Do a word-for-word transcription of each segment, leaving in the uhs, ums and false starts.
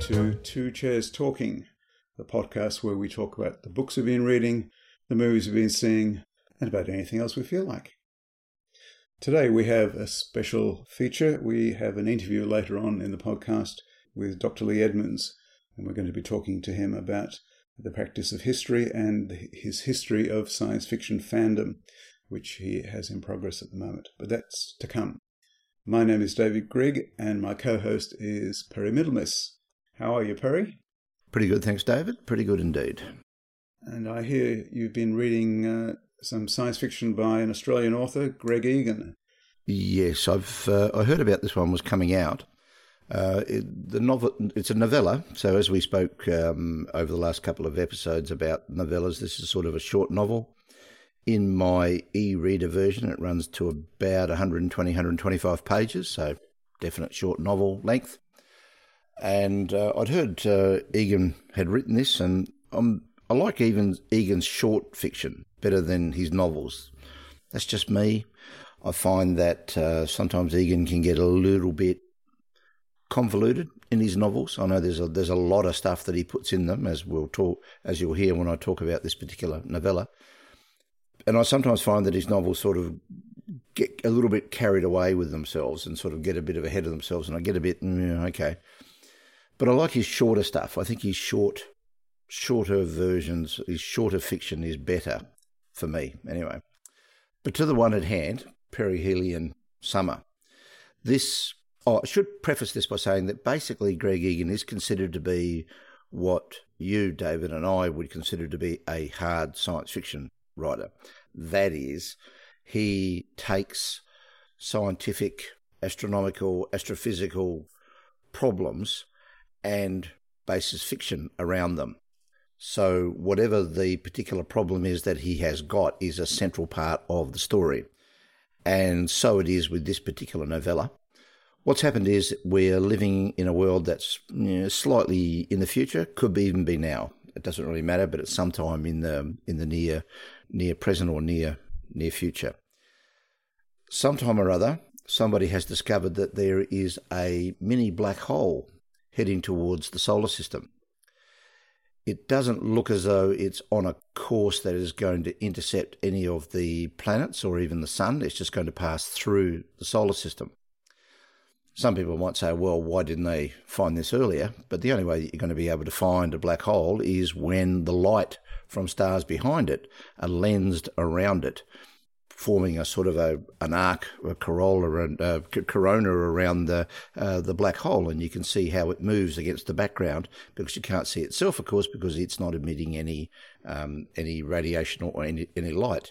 to Two Chairs Talking, the podcast where we talk about the books we've been reading, the movies we've been seeing, and about anything else we feel like. Today we have a special feature. We have an interview later on in the podcast with Doctor Lee Edmonds, and we're going to be talking to him about the practice of history and his history of science fiction fandom, which he has in progress at the moment. But that's to come. My name is David Grigg, and my co-host is Perry Middlemiss. How are you, Perry? Pretty good, thanks, David. Pretty good indeed. And I hear you've been reading uh, some science fiction by an Australian author, Greg Egan. Yes, I've uh, I heard about this one was coming out. Uh, it, the novel, it's a novella, so as we spoke um, over the last couple of episodes about novellas, this is sort of a short novel. In my e-reader version, it runs to about one twenty, one twenty-five pages, so definite short novel length. And uh, I'd heard uh, Egan had written this, and I'm, I like Egan's, Egan's short fiction better than his novels. That's just me. I find that uh, sometimes Egan can get a little bit convoluted in his novels. I know there's a, there's a lot of stuff that he puts in them, as we'll talk, as you'll hear when I talk about this particular novella. And I sometimes find that his novels sort of get a little bit carried away with themselves and sort of get a bit of ahead of themselves, and I get a bit, mm, okay. But I like his shorter stuff. I think his short, shorter versions, his shorter fiction is better for me, anyway. But to the one at hand, Perihelion Summer. This, oh, I should preface this by saying that basically Greg Egan is considered to be what you, David, and I would consider to be a hard science fiction writer. That is, he takes scientific, astronomical, astrophysical problems and bases fiction around them. So whatever the particular problem is that he has got is a central part of the story. And so it is with this particular novella. What's happened is we're living in a world that's, you know, slightly in the future, could be even be now. It doesn't really matter, but it's sometime in the in the near near present or near near future. Sometime or other, somebody has discovered that there is a mini black hole heading towards the solar system. It doesn't look as though it's on a course that is going to intercept any of the planets or even the sun. It's just going to pass through the solar system. Some people might say, well, why didn't they find this earlier? But the only way that you're going to be able to find a black hole is when the light from stars behind it are lensed around it, forming a sort of a an arc, a corolla, and uh, corona around the uh, the black hole, and you can see how it moves against the background because you can't see itself, of course, because it's not emitting any um, any radiation or any, any light.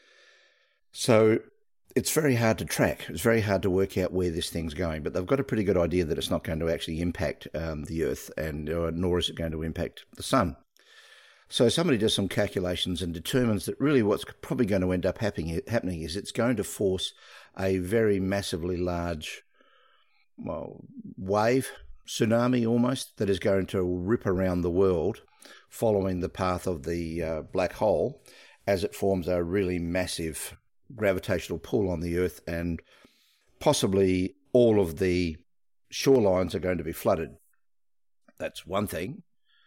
So it's very hard to track. It's very hard to work out where this thing's going, but they've got a pretty good idea that it's not going to actually impact um, the Earth, and uh, nor is it going to impact the sun. So somebody does some calculations and determines that really what's probably going to end up happening, happening is it's going to force a very massively large, well, wave, tsunami almost, that is going to rip around the world following the path of the uh, black hole as it forms a really massive gravitational pull on the Earth, and possibly all of the shorelines are going to be flooded. That's one thing.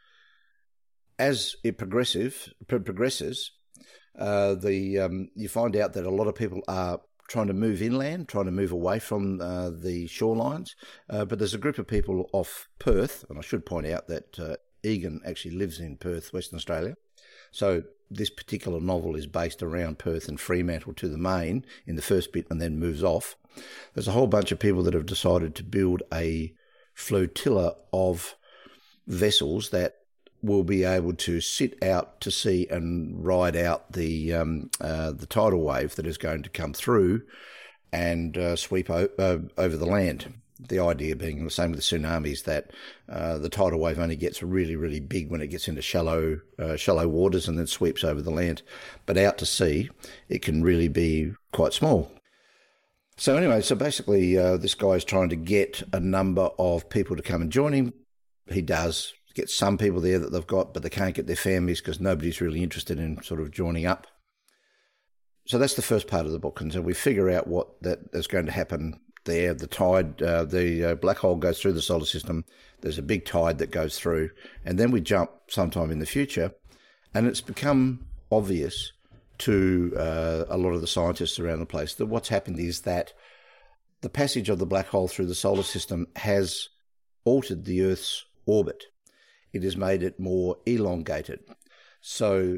As it progressive, progresses, uh, the um, you find out that a lot of people are trying to move inland, trying to move away from uh, the shorelines. Uh, but there's a group of people off Perth, and I should point out that uh, Egan actually lives in Perth, Western Australia. So this particular novel is based around Perth and Fremantle to the main in the first bit and then moves off. There's a whole bunch of people that have decided to build a flotilla of vessels that will be able to sit out to sea and ride out the um, uh, the tidal wave that is going to come through and uh, sweep o- uh, over the land. The idea being the same with the tsunamis, that uh, the tidal wave only gets really, really big when it gets into shallow uh, shallow waters and then sweeps over the land. But out to sea, it can really be quite small. So anyway, so basically uh, this guy is trying to get a number of people to come and join him. He does get some people there that they've got, but they can't get their families because nobody's really interested in sort of joining up. So that's the first part of the book. And so we figure out what that is going to happen there. The tide, uh, the uh, black hole goes through the solar system. There's a big tide that goes through. And then we jump sometime in the future, and it's become obvious to uh, a lot of the scientists around the place that what's happened is that the passage of the black hole through the solar system has altered the Earth's orbit. It has made it more elongated. So,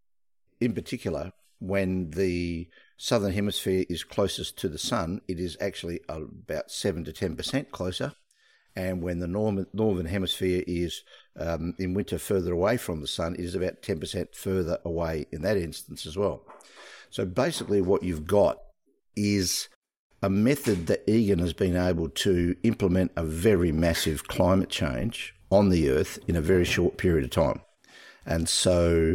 in particular, when the southern hemisphere is closest to the sun, it is actually about seven to ten percent closer. And when the northern, northern hemisphere is um, in winter further away from the sun, it is about ten percent further away in that instance as well. So basically what you've got is a method that Egan has been able to implement a very massive climate change on the Earth in a very short period of time. And so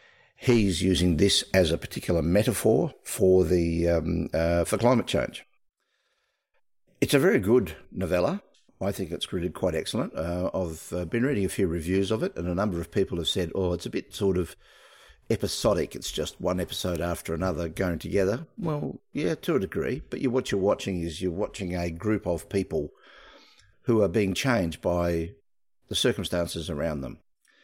he's using this as a particular metaphor for the um, uh, for climate change. It's a very good novella. I think it's really quite excellent. Uh, I've uh, been reading a few reviews of it, and a number of people have said, oh, it's a bit sort of episodic. It's just one episode after another going together. Well, yeah, to a degree. But you, what you're watching is you're watching a group of people who are being changed by the circumstances around them.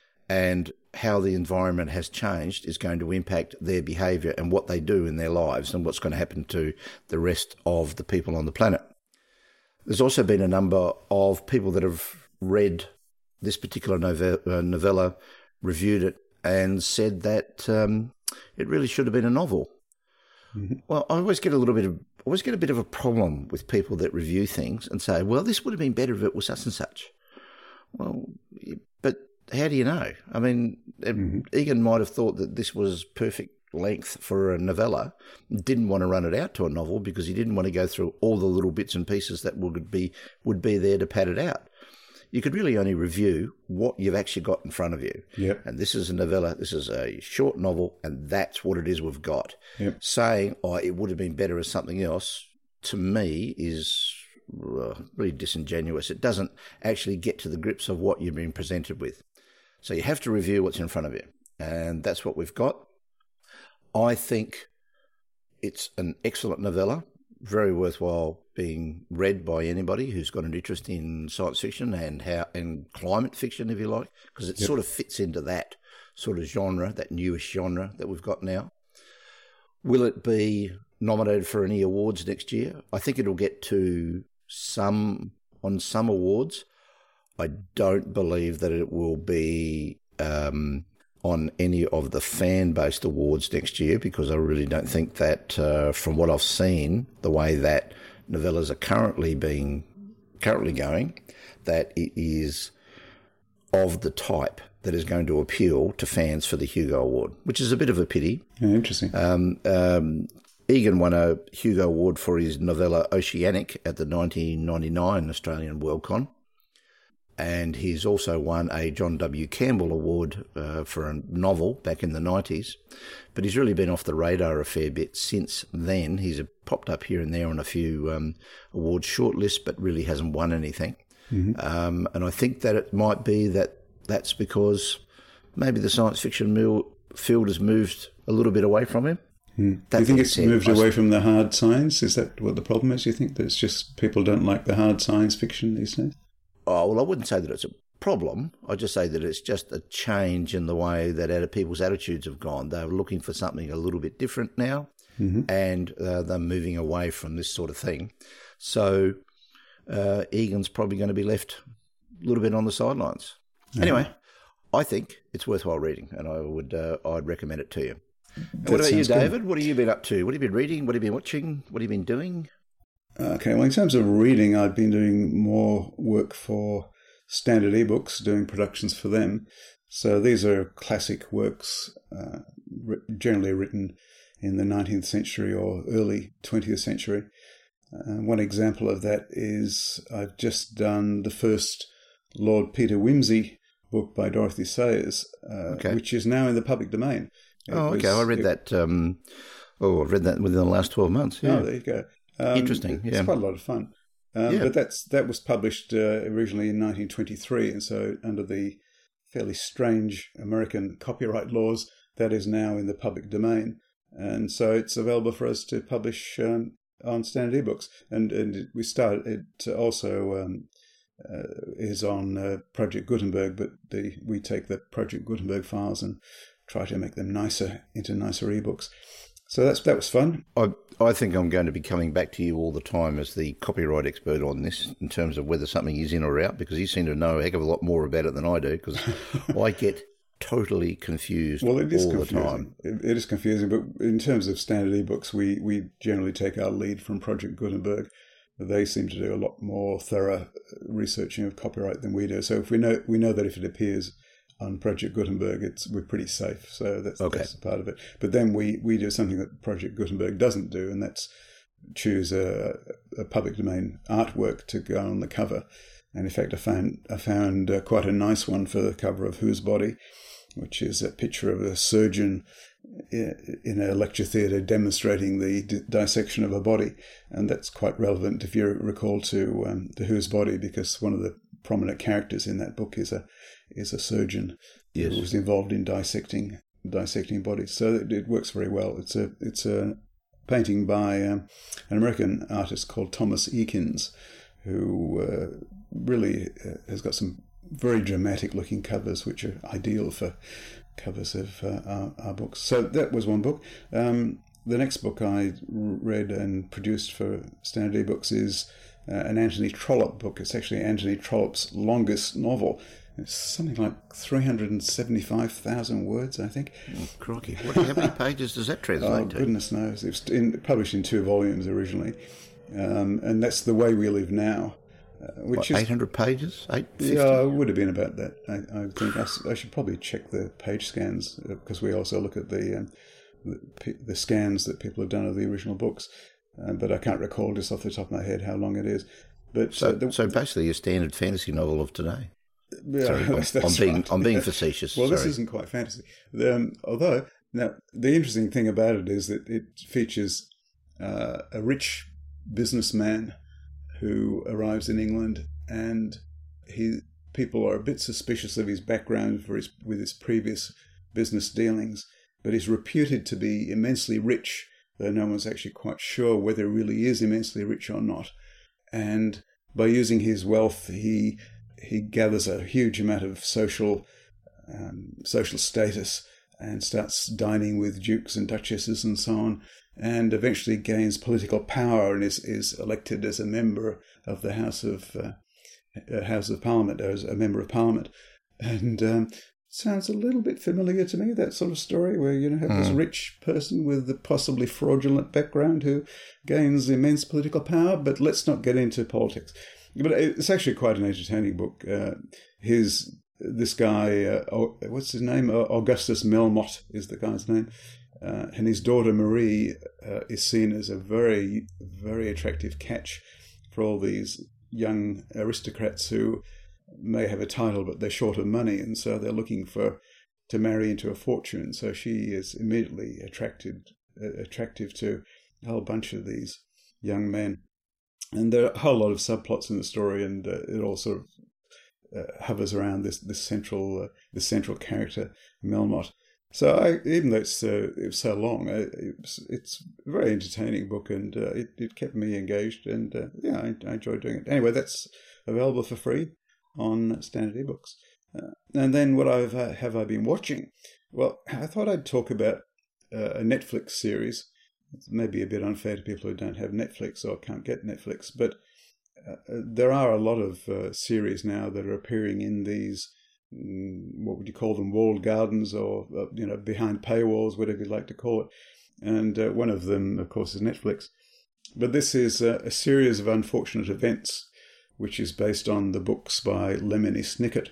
And how the environment has changed is going to impact their behaviour and what they do in their lives and what's going to happen to the rest of the people on the planet. There's also been a number of people that have read this particular novella, novella reviewed it, and said that um, it really should have been a novel. Mm-hmm. Well, I always get a little bit of, I always get a bit of a problem with people that review things and say, well, this would have been better if it was such and such. Well, but how do you know? I mean, mm-hmm. Egan might have thought that this was perfect length for a novella, didn't want to run it out to a novel because he didn't want to go through all the little bits and pieces that would be would be there to pad it out. You could really only review what you've actually got in front of you. Yep. And this is a novella, this is a short novel, and that's what it is we've got. Yep. Saying, oh, it would have been better as something else, to me, is uh, really disingenuous. It doesn't actually get to the grips of what you've been presented with. So you have to review what's in front of you, and that's what we've got. I think it's an excellent novella, very worthwhile being read by anybody who's got an interest in science fiction and how and climate fiction, if you like, because it yep. sort of fits into that sort of genre, that newish genre that we've got now. Will it be nominated for any awards next year? I think it'll get to some on some awards. I don't believe that it will be um, on any of the fan-based awards next year, because I really don't think that, uh, from what I've seen, the way that novellas are currently being currently going, that it is of the type that is going to appeal to fans for the Hugo Award, which is a bit of a pity. Yeah, interesting. Um, um, Egan won a Hugo Award for his novella Oceanic at the nineteen ninety-nine Australian Worldcon. And he's also won a John W. Campbell Award uh, for a novel back in the nineties. But he's really been off the radar a fair bit since then. He's popped up here and there on a few um, awards shortlists, but really hasn't won anything. Mm-hmm. Um, and I think that it might be that that's because maybe the science fiction field has moved a little bit away from him. Mm. Do you think it's moved away from the hard science? Is that what the problem is? Do you think that it's just people don't like the hard science fiction these days? Oh, well, I wouldn't say that it's a problem. I'd just say that it's just a change in the way that people's attitudes have gone. They're looking for something a little bit different now, mm-hmm. and uh, they're moving away from this sort of thing. So uh, Egan's probably going to be left a little bit on the sidelines. Mm-hmm. Anyway, I think it's worthwhile reading, and I would uh, I'd recommend it to you. What about you, David? Good. What have you been up to? What have you been reading? What have you been watching? What have you been doing? Okay, well, in terms of reading, I've been doing more work for Standard eBooks, doing productions for them. So these are classic works, uh, generally written in the nineteenth century or early twentieth century. Uh, one example of that is I've just done the first Lord Peter Wimsey book by Dorothy Sayers, uh, okay. which is now in the public domain. It oh, okay. Was, I read it, that. Um, oh, I've read that within the last twelve months. Yeah. Oh, there you go. Um, Interesting. It's yeah. quite a lot of fun. Um, yeah. But that's that was published uh, originally in nineteen twenty-three, and so under the fairly strange American copyright laws, that is now in the public domain, and so it's available for us to publish um, on Standard eBooks, and and we start it also um, uh, is on uh, Project Gutenberg, but the we take the Project Gutenberg files and try to make them nicer into nicer ebooks. So that's that was fun. I I think I'm going to be coming back to you all the time as the copyright expert on this in terms of whether something is in or out, because you seem to know a heck of a lot more about it than I do, because I get totally confused well, it is all confusing. the time. It, it is confusing, but in terms of Standard eBooks, we, we generally take our lead from Project Gutenberg. They seem to do a lot more thorough researching of copyright than we do. So if we know we know that if it appears on Project Gutenberg, it's we're pretty safe. So that's, okay. that's a part of it. But then we, we do something that Project Gutenberg doesn't do, and that's choose a, a public domain artwork to go on the cover. And in fact, I found I found uh, quite a nice one for the cover of Whose Body, which is a picture of a surgeon in a lecture theatre demonstrating the d- dissection of a body. And that's quite relevant, if you recall, to um, the Whose Body, because one of the prominent characters in that book is a is a surgeon yes. who was involved in dissecting dissecting bodies. So it, it works very well. It's a it's a painting by um, an American artist called Thomas Eakins, who uh, really uh, has got some very dramatic looking covers, which are ideal for covers of uh, our, our books. So that was one book. Um, the next book I read and produced for Standard eBooks is uh, an Anthony Trollope book. It's actually Anthony Trollope's longest novel. It's something like three hundred seventy-five thousand words, I think. Oh, crikey. What, how many pages does that translate oh, to? Goodness knows. It was in, published in two volumes originally. Um, and that's The Way We Live Now. Uh, which what, is eight hundred pages? eight fifty? Yeah, it would have been about that. I, I think I, I should probably check the page scans, because we also look at the, um, the the scans that people have done of the original books. Uh, but I can't recall just off the top of my head how long it is. But So, uh, the, so basically a standard fantasy novel of today. Yeah, sorry, that's, I'm, that's I'm being right. I'm being facetious. Well, sorry. This isn't quite fantasy. Um, although, now, the interesting thing about it is that it features uh, a rich businessman who arrives in England, and he people are a bit suspicious of his background for his with his previous business dealings, but he's reputed to be immensely rich, though no one's actually quite sure whether he really is immensely rich or not. And by using his wealth, he he gathers a huge amount of social um, social status and starts dining with dukes and duchesses and so on, and eventually gains political power and is, is elected as a member of the House of uh, House of Parliament, as a member of Parliament. And um, sounds a little bit familiar to me, that sort of story where you know have mm. this rich person with a possibly fraudulent background who gains immense political power. But let's not get into politics. But it's actually quite an entertaining book. Uh, his this guy, uh, what's his name? Augustus Melmotte is the guy's name, uh, and his daughter Marie uh, is seen as a very, very attractive catch for all these young aristocrats who may have a title but they're short of money, and so they're looking for to marry into a fortune. So she is immediately attracted uh, attractive to a whole bunch of these young men. And there are a whole lot of subplots in the story, and uh, it all sort of uh, hovers around this this central uh, this central character, Melmotte. So I, even though it's uh, it was so long, I, it's it's a very entertaining book, and uh, it it kept me engaged, and uh, yeah, I, I enjoyed doing it. Anyway, that's available for free on Standard eBooks. Uh, and then what I've uh, have I been watching? Well, I thought I'd talk about uh, a Netflix series. It's maybe a bit unfair to people who don't have Netflix or can't get Netflix, but uh, there are a lot of uh, series now that are appearing in these, mm, what would you call them, walled gardens, or, uh, you know, behind paywalls, whatever you'd like to call it. And uh, one of them, of course, is Netflix. But this is uh, a series of unfortunate events, which is based on the books by Lemony Snicket,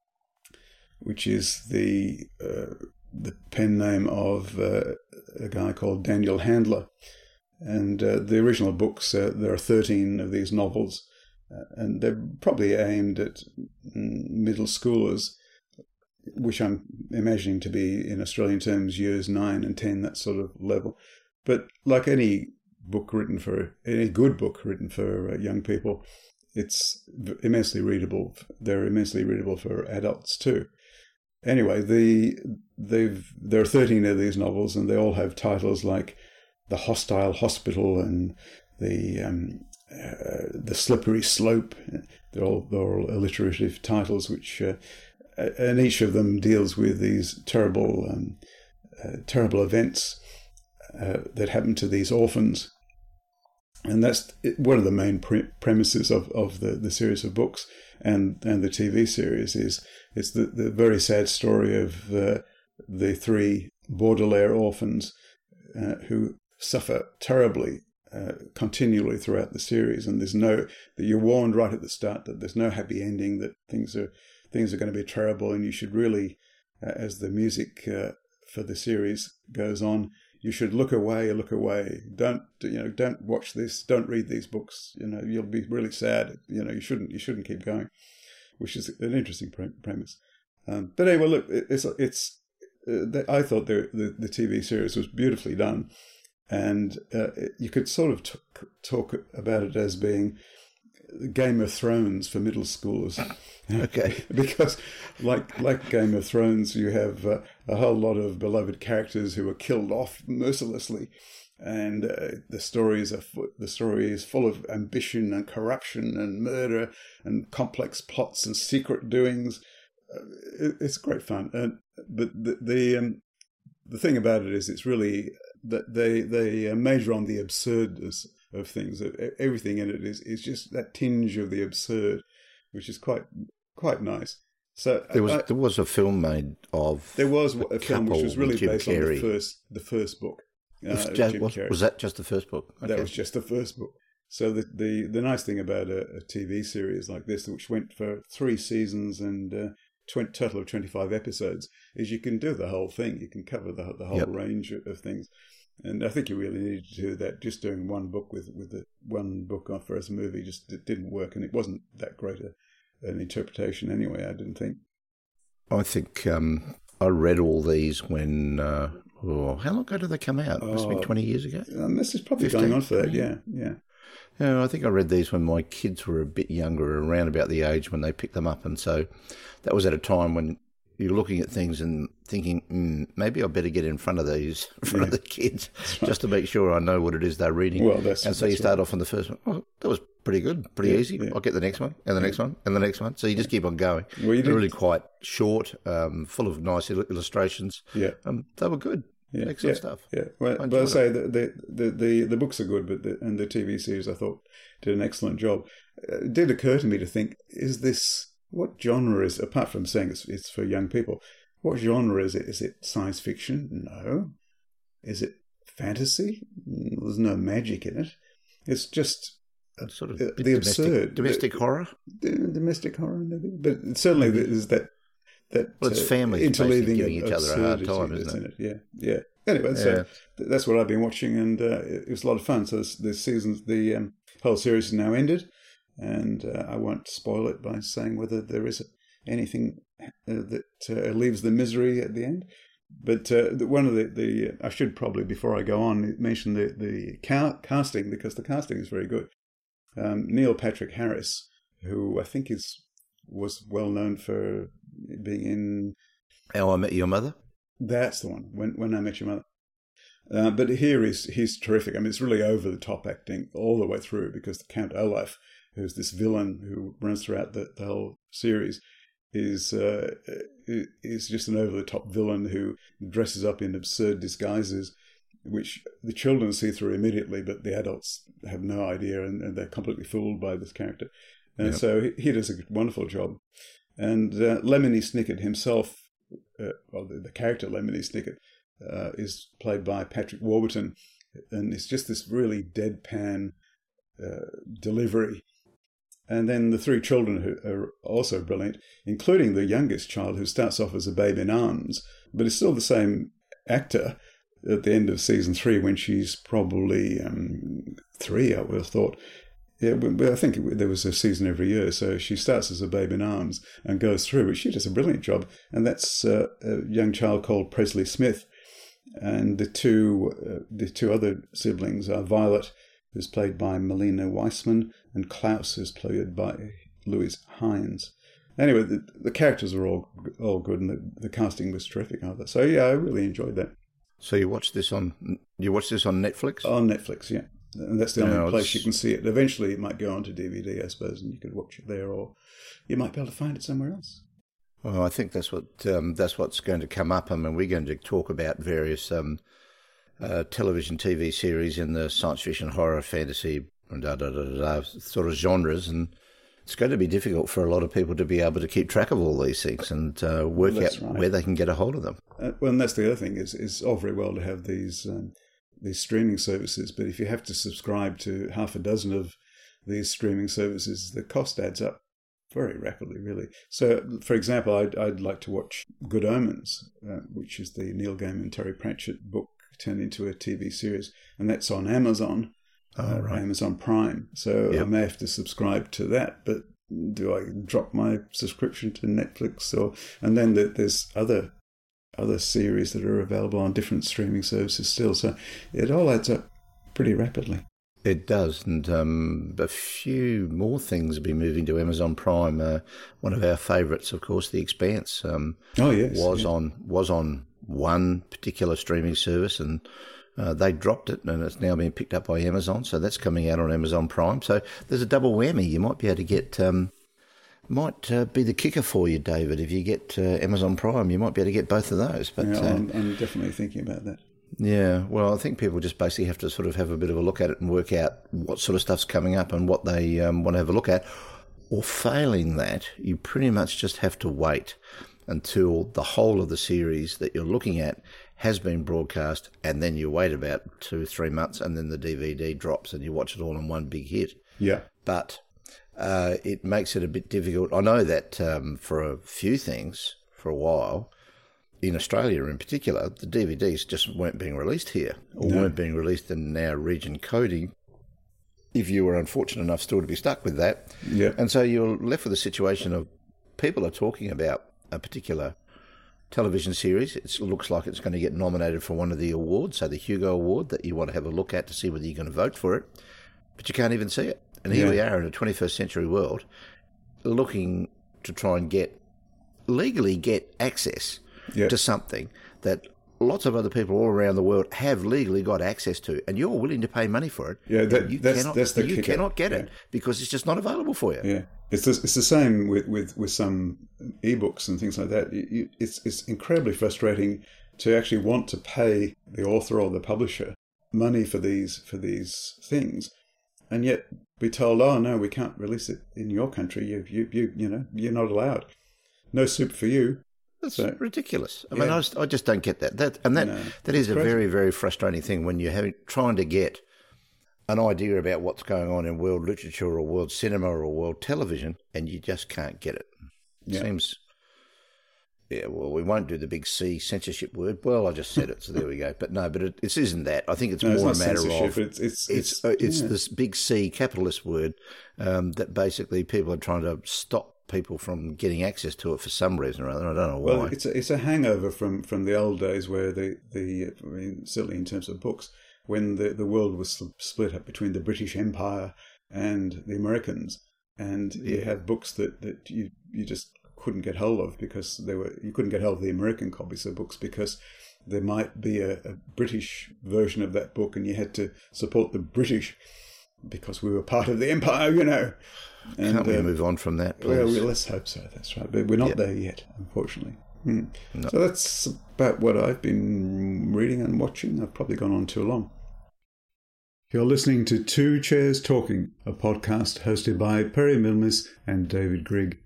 which is the uh, the pen name of uh, a guy called Daniel Handler. And uh, the original books, uh, there are thirteen of these novels, uh, and they're probably aimed at middle schoolers, which I'm imagining to be, in Australian terms, years nine and ten, that sort of level. But like any book written for, any good book written for uh, young people, it's immensely readable. They're immensely readable for adults too. Anyway, the they've there are thirteen of these novels, and they all have titles like The Hostile Hospital and the um, uh, the Slippery Slope. They're all, they're all alliterative titles, which uh, and each of them deals with these terrible um, uh, terrible events uh, that happen to these orphans. And that's one of the main pre- premises of, of the, the series of books and, and the T V series is it's the, the very sad story of uh, the three Baudelaire orphans uh, who suffer terribly uh, continually throughout the series. And there's no that you're warned right at the start that there's no happy ending, that things are things are going to be terrible, and you should really, uh, as the music uh, for the series goes on, you should look away, look away. Don't you know? Don't watch this. Don't read these books. You know, you'll be really sad. You know, you shouldn't. You shouldn't keep going, which is an interesting pre- premise. Um, but anyway, look, it's it's. Uh, I thought the, the the T V series was beautifully done, and uh, you could sort of t- talk about it as being Game of Thrones for middle schoolers. Okay. Because like like Game of Thrones, you have uh, a whole lot of beloved characters who are killed off mercilessly, and uh, the stories are fu- the story is full of ambition and corruption and murder and complex plots and secret doings. Uh, it, it's great fun, and but the the um, the thing about it is it's really that they they major on the absurdness of things. Everything in it is is just that tinge of the absurd, which is quite quite nice. So there was I, there was a film made of there was a film which was really based Carrey. on the first the first book. Uh, just, was, was that just the first book? Okay. That was just the first book. So the the, the nice thing about a, a T V series like this, which went for three seasons and uh, twenty, total of twenty-five episodes, is you can do the whole thing. You can cover the the whole yep. range of things. And I think you really needed to do that. Just doing one book with with the one book off as a movie just it didn't work, and it wasn't that great a, an interpretation anyway. I didn't think. I think um, I read all these when. Uh, oh, how long ago did they come out? It must have been twenty years ago. Um, this is probably fifteen, going on for that. Yeah, yeah. Yeah, I think I read these when my kids were a bit younger, around about the age when they picked them up, and so that was at a time when you're looking at things and thinking, mm, maybe I better get in front of these, in front yeah. of the kids, right. just to make sure I know what it is they're reading. Well, that's, and so that's you start right. off on the first one. Oh, that was pretty good, pretty yeah, easy. Yeah. I'll get the next one, and the next one, and the next one. So you just keep on going. Well, you They're really quite short, um, full of nice illustrations. Yeah, um, they were good. Yeah, excellent yeah, stuff. Yeah, well, I but I say the, the the, the the books are good, but the, and the T V series I thought did an excellent job. It did occur to me to think: is this what genre is? Apart from saying it's it's for young people, what genre is it? Is it science fiction? No. Is it fantasy? There's no magic in it. It's just a, sort of the domestic, absurd, domestic the, horror. The, domestic horror, maybe, but certainly there is that. That, well, it's uh, families interleaving giving each other a hard time, isn't it? it? Yeah, yeah. Anyway, yeah. so that's what I've been watching, and uh, it was a lot of fun. So this, this season, the um, whole series is now ended, and uh, I won't spoil it by saying whether there is anything uh, that uh, leaves the misery at the end. But uh, one of the, the I should probably, before I go on, mention the the ca- casting, because the casting is very good. Um, Neil Patrick Harris, who I think is was well known for being in How I Met Your Mother. That's the one. When When I Met Your Mother. Uh, but here is he's terrific. I mean, it's really over the top acting all the way through, because the Count Olaf, who's this villain who runs throughout the, the whole series, is uh, is just an over the top villain who dresses up in absurd disguises, which the children see through immediately, but the adults have no idea, and, and they're completely fooled by this character. And yep. so he, he does a wonderful job. And uh, Lemony Snicket himself, uh, well, the, the character Lemony Snicket, uh, is played by Patrick Warburton, and it's just this really deadpan uh, delivery. And then the three children who are also brilliant, including the youngest child who starts off as a babe in arms, but is still the same actor at the end of season three when she's probably um, three, I would have thought. Yeah, but I think it, there was a season every year, so she starts as a babe in arms and goes through, but she does a brilliant job. And that's uh, a young child called Presley Smith. And the two uh, the two other siblings are Violet, who's played by Melina Weissman, and Klaus, who's played by Louis Hines. Anyway, the, the characters are all all good, and the, the casting was terrific. Either. So yeah, I really enjoyed that. So you watched this on you watched this on Netflix? On Netflix, yeah. And that's the only No, place it's- you can see it. Eventually it might go onto D V D, I suppose, and you could watch it there, or you might be able to find it somewhere else. Well, I think that's what um, that's what's going to come up. I mean, we're going to talk about various um, uh, television, T V series in the science fiction, horror, fantasy, da, da, da, da, da, sort of genres, and it's going to be difficult for a lot of people to be able to keep track of all these things and uh, work Well, out that's right. where they can get a hold of them. Uh, well, and that's the other thing, is it's all very well to have these um, these streaming services, but if you have to subscribe to half a dozen of these streaming services, the cost adds up very rapidly, really. So, for example, I'd, I'd like to watch Good Omens, uh, which is the Neil Gaiman, Terry Pratchett book turned into a T V series, and that's on Amazon, Oh, uh, right. Amazon Prime. So Yep. I may have to subscribe to that, but do I drop my subscription to Netflix? Or and then the, there's other other series that are available on different streaming services still. So it all adds up pretty rapidly. It does, and um, a few more things will be moving to Amazon Prime. Uh, one of our favourites, of course, The Expanse, um, Oh, yes. was yeah. on was on one particular streaming service, and uh, they dropped it, and it's now being picked up by Amazon. So that's coming out on Amazon Prime. So there's a double whammy. You might be able to get. Um, might uh, be the kicker for you, David. If you get uh, Amazon Prime, you might be able to get both of those. But Yeah, uh, I'm, I'm definitely thinking about that. yeah, well, I think people just basically have to sort of have a bit of a look at it and work out what sort of stuff's coming up and what they um, want to have a look at. Or failing that, you pretty much just have to wait until the whole of the series that you're looking at has been broadcast, and then you wait about two, three months, and then the D V D drops and you watch it all in one big hit. Yeah. But uh, it makes it a bit difficult. I know that um, for a few things, for a while, in Australia in particular, the D V Ds just weren't being released here, or No. weren't being released in our region coding, if you were unfortunate enough still to be stuck with that. Yeah. And so you're left with a situation of people are talking about a particular television series. It looks like it's going to get nominated for one of the awards, say the Hugo Award, that you want to have a look at to see whether you're going to vote for it, but you can't even see it. And here Yeah. we are in a twenty-first century world looking to try and get, legally get access Yeah. to something that lots of other people all around the world have legally got access to, and you're willing to pay money for it. Yeah, that- you that's- cannot, that's the you kicker. cannot get it Yeah. because it's just not available for you. Yeah, it's the, it's the same with, with, with some ebooks and things like that. You, you, it's it's incredibly frustrating to actually want to pay the author or the publisher money for these for these things, and yet be told, oh no, we can't release it in your country. You you you you know you're not allowed. No soup for you. That's So- ridiculous. I mean, Yeah. I just, I just don't get that. That and that No, that is a crazy. very, very frustrating thing when you're having, trying to get an idea about what's going on in world literature or world cinema or world television, and you just can't get it. It Yeah. seems, yeah, well, we won't do the big C censorship word. Well, I just said it, so there we go. But no, but it, it isn't that. I think it's No, it's more not a matter censorship. of It's it's it's it's, uh, it's yeah. this big C capitalist word um, that basically people are trying to stop people from getting access to it for some reason or other. I don't know why. Well, it's a, it's a hangover from, from the old days where the, the I mean, certainly in terms of books, when the, the world was split up between the British Empire and the Americans, and you Yeah. have books that, that you, you just couldn't get hold of because they were you couldn't get hold of the American copies of books because there might be a, a British version of that book, and you had to support the British because we were part of the empire, you know. And, Can't we uh, move on from that, well, please? we- let's hope so. That's right, but we're not Yep. there yet, unfortunately. Hmm. No. So that's about what I've been reading and watching. I've probably gone on too long. You're listening to Two Chairs Talking, a podcast hosted by Perry Milnes and David Grigg.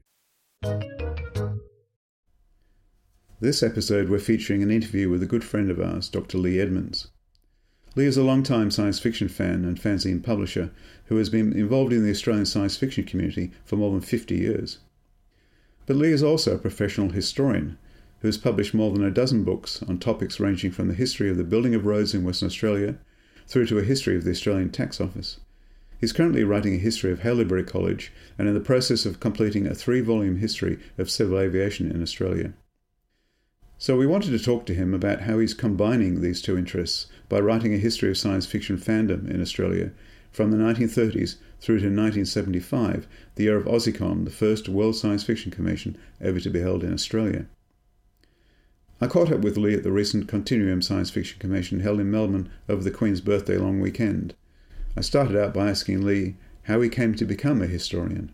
This episode, we're featuring an interview with a good friend of ours, Doctor Lee Edmonds. Lee is a long-time science fiction fan and fanzine publisher who has been involved in the Australian science fiction community for more than fifty years. But Lee is also a professional historian who has published more than a dozen books on topics ranging from the history of the building of roads in Western Australia through to a history of the Australian Tax Office. He's currently writing a history of Haileybury College and in the process of completing a three-volume history of civil aviation in Australia. So we wanted to talk to him about how he's combining these two interests by writing a history of science fiction fandom in Australia from the nineteen thirties through to nineteen seventy-five, the year of AussieCon, the first World Science Fiction Convention ever to be held in Australia. I caught up with Lee at the recent Continuum Science Fiction Convention held in Melbourne over the Queen's birthday long weekend. I started out by asking Lee how he came to become a historian.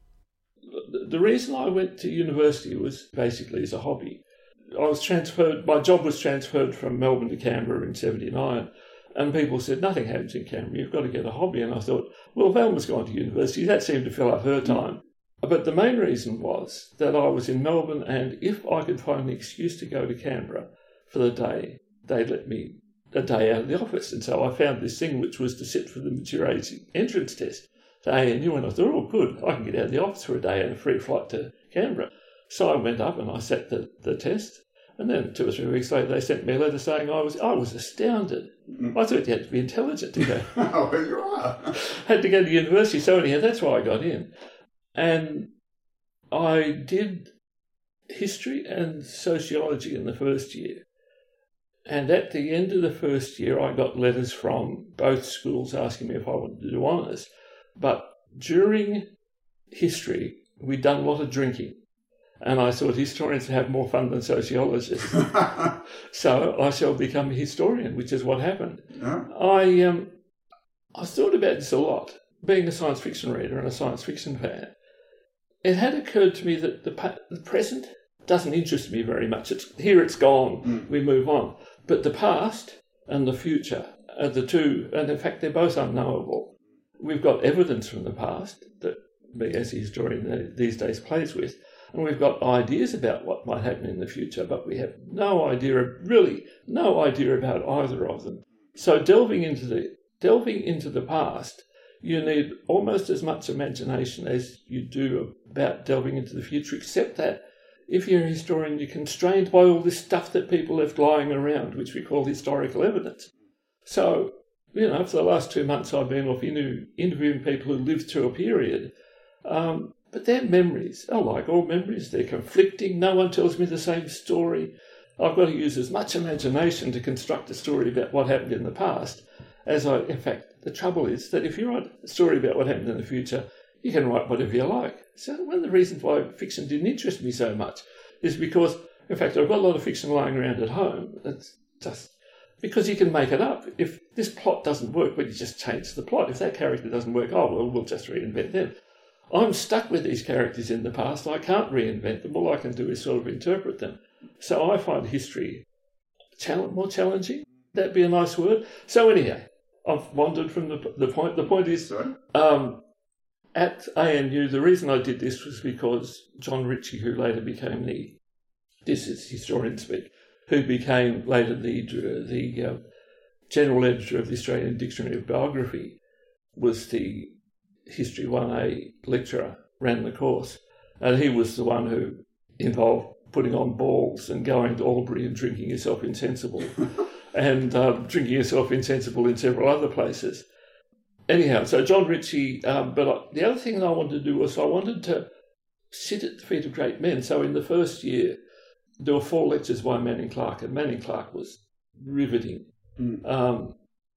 The reason I went to university was basically as a hobby. I was transferred, my job was transferred from Melbourne to Canberra in seventy-nine, and people said, nothing happens in Canberra, you've got to get a hobby. And I thought, well, Velma's gone to university, that seemed to fill up her time. But the main reason was that I was in Melbourne, and if I could find an excuse to go to Canberra for the day, they'd let me a day out of the office. And so I found this thing which was to sit for the mature age entrance test to A N U, and I thought, oh, good, I can get out of the office for a day and a free flight to Canberra. So I went up and I sat the, the test, and then two or three weeks later they sent me a letter saying I was I was astounded. Mm. I thought you had to be intelligent to go. Oh, well, you are. Had to go to university. So anyhow, that's why I got in. And I did history and sociology in the first year. And at the end of the first year, I got letters from both schools asking me if I wanted to do honours. But during history, we'd done a lot of drinking. And I thought historians have more fun than sociologists. So I shall become a historian, which is what happened. Yeah. I um, I thought about this a lot, being a science fiction reader and a science fiction fan. It had occurred to me that the, pa- the present doesn't interest me very much. It's here, it's gone, mm. we move on. But the past and the future are the two, and in fact, they're both unknowable. We've got evidence from the past that me as a historian these days plays with, and we've got ideas about what might happen in the future, but we have no idea, really no idea about either of them. So delving into the delving into the past, you need almost as much imagination as you do about delving into the future, except that if you're a historian, you're constrained by all this stuff that people left lying around, which we call historical evidence. So, you know, for the last two months I've been off interviewing people who lived through a period, um, but their memories are like all memories. They're conflicting. No one tells me the same story. I've got to use as much imagination to construct a story about what happened in the past as I, in fact, the trouble is that if you write a story about what happened in the future, you can write whatever you like. So one of the reasons why fiction didn't interest me so much is because, in fact, I've got a lot of fiction lying around at home. It's just because you can make it up. If this plot doesn't work, well, you just change the plot. If that character doesn't work, oh, well, we'll just reinvent them. I'm stuck with these characters in the past. I can't reinvent them. All I can do is sort of interpret them. So I find history challenge, more challenging. That'd be a nice word. So anyhow, I've wandered from the the point. The point is, um, at A N U, the reason I did this was because John Ritchie, who later became the, this is historian speak, who became later the the uh, general editor of the Australian Dictionary of Biography, was the History one A lecturer, ran the course, and he was the one who involved putting on balls and going to Albury and drinking yourself insensible. and uh, drinking yourself insensible in several other places. Anyhow, so John Ritchie, um, but I, the other thing that I wanted to do was I wanted to sit at the feet of great men. So in the first year, there were four lectures by Manning Clark, and Manning Clark was riveting. Mm. Um,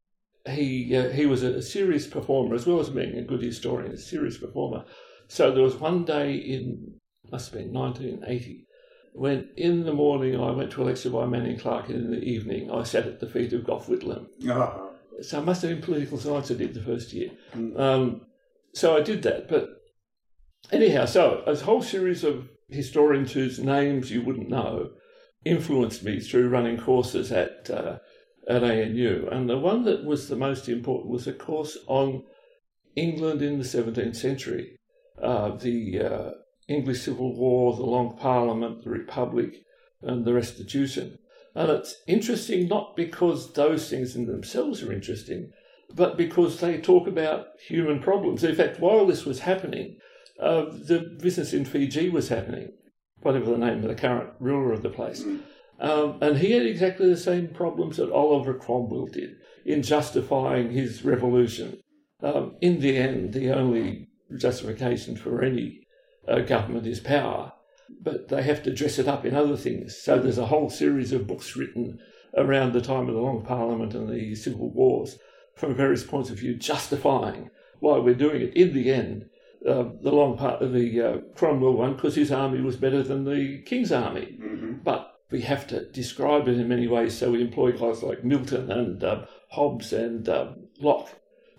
he uh, he was a, a serious performer, as well as being a good historian, a serious performer. So there was one day in, must have been nineteen eighty, when in the morning I went to a lecture by Manning Clark, and in the evening I sat at the feet of Gough Whitlam. Oh. So it must have been political science I did the first year. Mm. Um, so I did that. But anyhow, so a whole series of historians whose names you wouldn't know influenced me through running courses at uh, at A N U. And the one that was the most important was a course on England in the seventeenth century, uh, the uh, English Civil War, the Long Parliament, the Republic, and the Restitution. And it's interesting not because those things in themselves are interesting, but because they talk about human problems. In fact, while this was happening, uh, the business in Fiji was happening, whatever the name of the current ruler of the place. Um, and he had exactly the same problems that Oliver Cromwell did in justifying his revolution. Um, in the end, the only justification for any uh, government is power, but they have to dress it up in other things. So there's a whole series of books written around the time of the Long Parliament and the Civil Wars from various points of view justifying why we're doing it. In the end, uh, the long part of the uh, Cromwell won because his army was better than the King's army. Mm-hmm. But we have to describe it in many ways, so we employ guys like Milton and uh, Hobbes and uh, Locke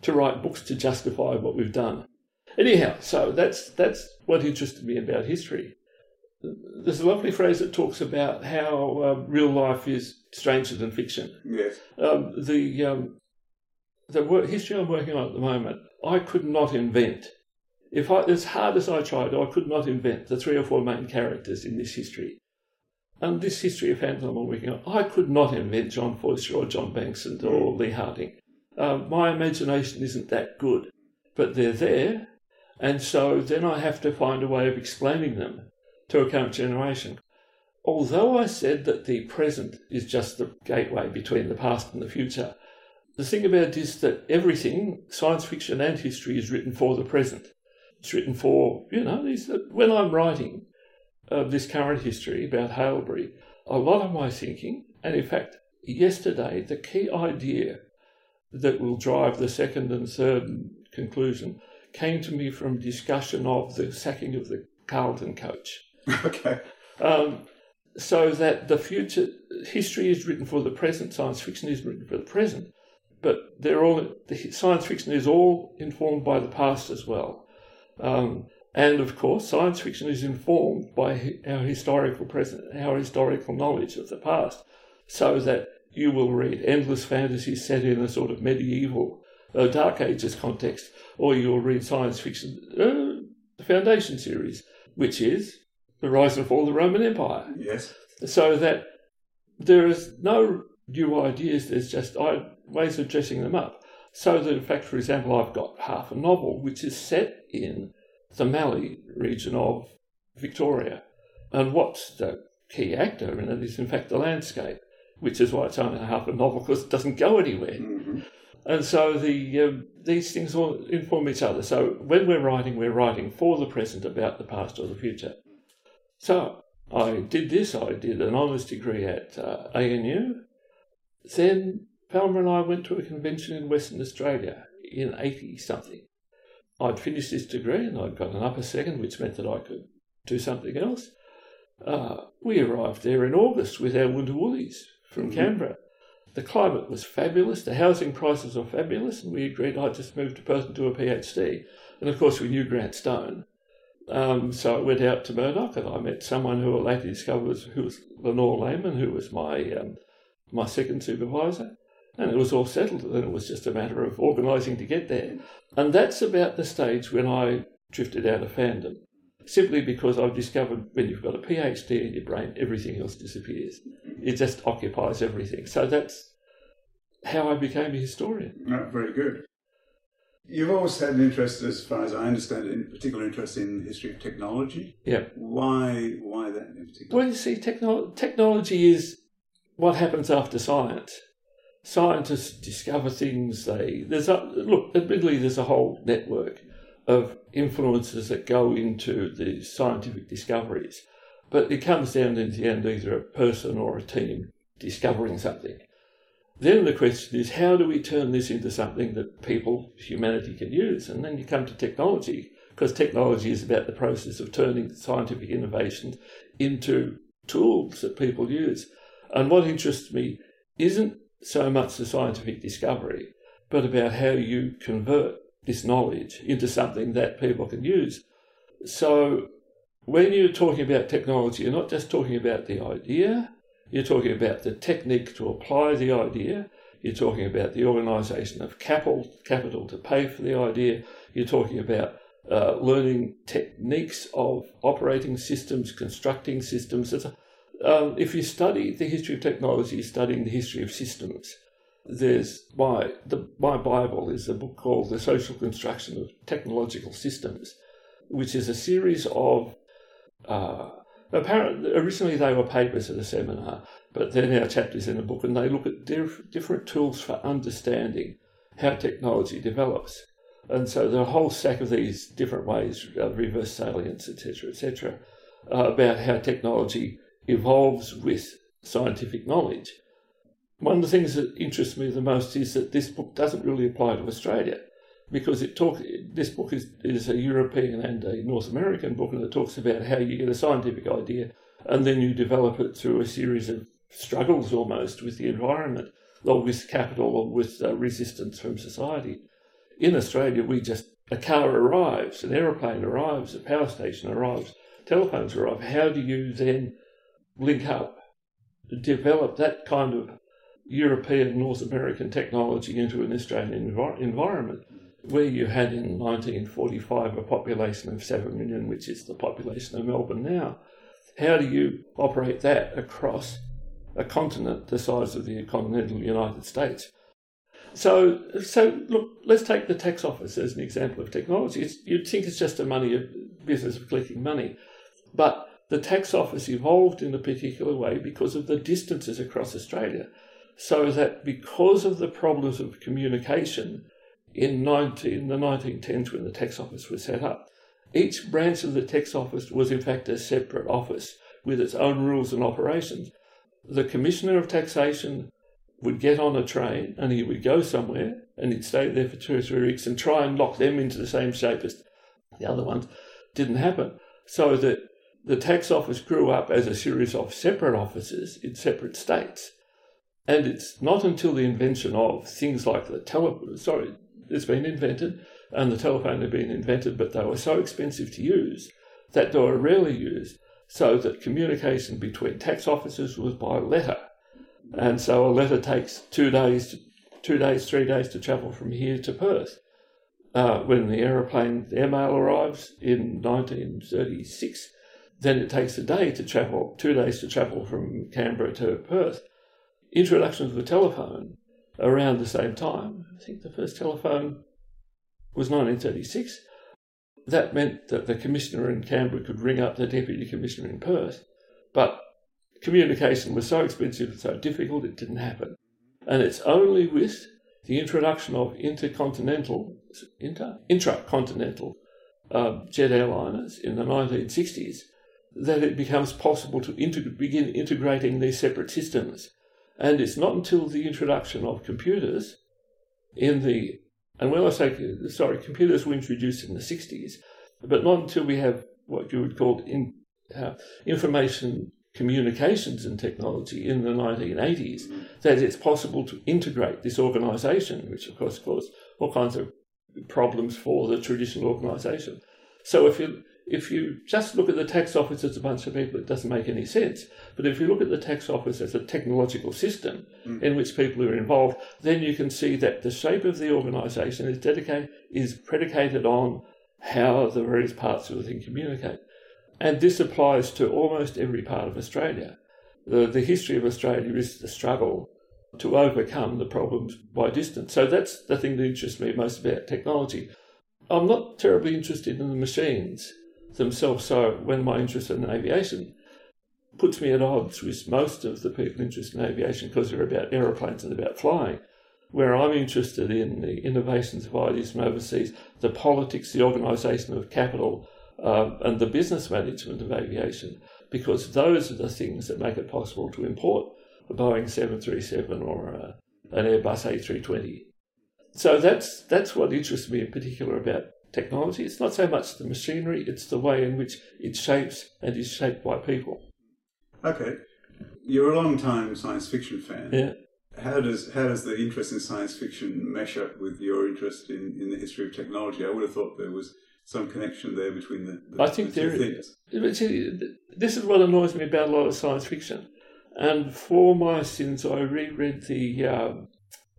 to write books to justify what we've done. Anyhow, so that's that's what interested me about history. There's a lovely phrase that talks about how um, real life is stranger than fiction. Yes. Um, the um, the work, history I'm working on at the moment, I could not invent. If I, as hard as I tried, I could not invent the three or four main characters in this history. And this history of Phantom I'm working on, I could not invent John Foister or John Bankston or Lee Harding. Um, my imagination isn't that good, but they're there, and so then I have to find a way of explaining them to a current generation. Although I said that the present is just the gateway between the past and the future, the thing about it is that everything, science fiction and history, is written for the present. It's written for, you know, these, when I'm writing uh, this current history about Haileybury, a lot of my thinking, and in fact, yesterday, the key idea that will drive the second and third conclusion came to me from discussion of the sacking of the Carlton coach. Okay. Um, so that the future, history is written for the present, science fiction is written for the present, but they're all, the science fiction is all informed by the past as well. Um, and of course, science fiction is informed by our historical present, our historical knowledge of the past, so that you will read endless fantasies set in a sort of medieval, uh, Dark Ages context, or you'll read science fiction, uh, the Foundation series, which is the rise and fall of the Roman Empire. Yes. So that there is no new ideas, there's just ways of dressing them up. So that, in fact, for example, I've got half a novel which is set in the Mallee region of Victoria. And what's the key actor in it is, in fact, the landscape, which is why it's only half a novel, because it doesn't go anywhere. Mm-hmm. And so the um, these things all inform each other. So when we're writing, we're writing for the present about the past or the future. So I did this. I did an honours degree at uh, A N U. Then Palmer and I went to a convention in Western Australia in eighty-something. I'd finished this degree and I'd got an upper second, which meant that I could do something else. Uh, we arrived there in August with our Wundawoolies from mm-hmm. Canberra. The climate was fabulous, the housing prices were fabulous, and we agreed I'd just move to Perth and do a PhD. And of course we knew Grant Stone. Um, so I went out to Murdoch and I met someone who I later discovered was, who was Lenore Lehman, who was my um, my second supervisor. And it was all settled, and it was just a matter of organising to get there. And that's about the stage when I drifted out of fandom, simply because I've discovered when you've got a PhD in your brain, everything else disappears. It just occupies everything. So that's how I became a historian. No, very good. You've always had an interest, as far as I understand it, in particular interest in the history of technology. Yeah. Why Why that in particular? Well, you see, techno- technology is what happens after science. Scientists discover things. They there's a look. Admittedly, there's a whole network of influences that go into the scientific discoveries, but it comes down in the end either a person or a team discovering something. Then the question is, how do we turn this into something that people, humanity, can use? And then you come to technology, because technology is about the process of turning scientific innovations into tools that people use. And what interests me isn't so much the scientific discovery, but about how you convert this knowledge into something that people can use. So when you're talking about technology, you're not just talking about the idea, you're talking about the technique to apply the idea, you're talking about the organisation of capital, capital to pay for the idea, you're talking about uh, learning techniques of operating systems, constructing systems. Um, if you study the history of technology, you're studying the history of systems. There's my the my Bible is a book called The Social Construction of Technological Systems, which is a series of uh, apparently originally they were papers at a seminar, but they're now chapters in a book, and they look at diff- different tools for understanding how technology develops. And so there are a whole stack of these different ways, uh, reverse salience, et cetera, et cetera, uh, about how technology evolves with scientific knowledge. One of the things that interests me the most is that this book doesn't really apply to Australia, because it talk, this book is, is a European and a North American book, and it talks about how you get a scientific idea and then you develop it through a series of struggles almost with the environment, or with capital, or with uh, resistance from society. In Australia, we just, a car arrives, an aeroplane arrives, a power station arrives, telephones arrive. How do you then link up, develop that kind of European, North American technology into an Australian envir- environment, where you had in nineteen forty-five a population of seven million, which is the population of Melbourne now? How do you operate that across a continent the size of the continental United States? So, so look, let's take the tax office as an example of technology. It's, you'd think it's just a money a business of collecting money, but the tax office evolved in a particular way because of the distances across Australia, so that because of the problems of communication in, nineteen, in the nineteen tens when the tax office was set up, each branch of the tax office was in fact a separate office with its own rules and operations. The Commissioner of Taxation would get on a train and he would go somewhere and he'd stay there for two or three weeks and try and lock them into the same shape as the other ones. Didn't happen. So that the tax office grew up as a series of separate offices in separate states. And it's not until the invention of things like the telephone, sorry, it's been invented, and the telephone had been invented, but they were so expensive to use that they were rarely used, so that communication between tax offices was by letter. And so a letter takes two days, two days, three days to travel from here to Perth. Uh, when the aeroplane, the airmail arrives in nineteen thirty-six, then it takes a day to travel, two days to travel from Canberra to Perth. Introduction of the telephone around the same time. I think the first telephone was nineteen thirty-six. That meant that the commissioner in Canberra could ring up the deputy commissioner in Perth, but communication was so expensive and so difficult it didn't happen. And it's only with the introduction of intercontinental, inter, intracontinental um, jet airliners in the nineteen sixties that it becomes possible to integ- begin integrating these separate systems. And it's not until the introduction of computers in the, and when I say, sorry, computers were introduced in the sixties, but not until we have what you would call in, uh, information communications and technology in the nineteen eighties, that it's possible to integrate this organisation, which of course caused all kinds of problems for the traditional organisation. So if you if you just look at the tax office as a bunch of people, it doesn't make any sense. But if you look at the tax office as a technological system mm. in which people are involved, then you can see that the shape of the organisation is dedicated is predicated on how the various parts of the thing communicate. And this applies to almost every part of Australia. The, the history of Australia is the struggle to overcome the problems by distance. So that's the thing that interests me most about technology. I'm not terribly interested in the machines themselves, so when my interest in aviation puts me at odds with most of the people interested in aviation because they're about aeroplanes and about flying, where I'm interested in the innovations of ideas from overseas, the politics, the organisation of capital, uh, and the business management of aviation, because those are the things that make it possible to import a Boeing seven thirty-seven or a, an Airbus A three twenty. So that's that's what interests me in particular about technology. It's not so much the machinery, it's the way in which it shapes and is shaped by people. Okay. You're a long-time science fiction fan. Yeah. How does how does the interest in science fiction mesh up with your interest in, in the history of technology? I would have thought there was some connection there between the, the I think the two there things. is. This is what annoys me about a lot of science fiction. And for my sins, I reread the um,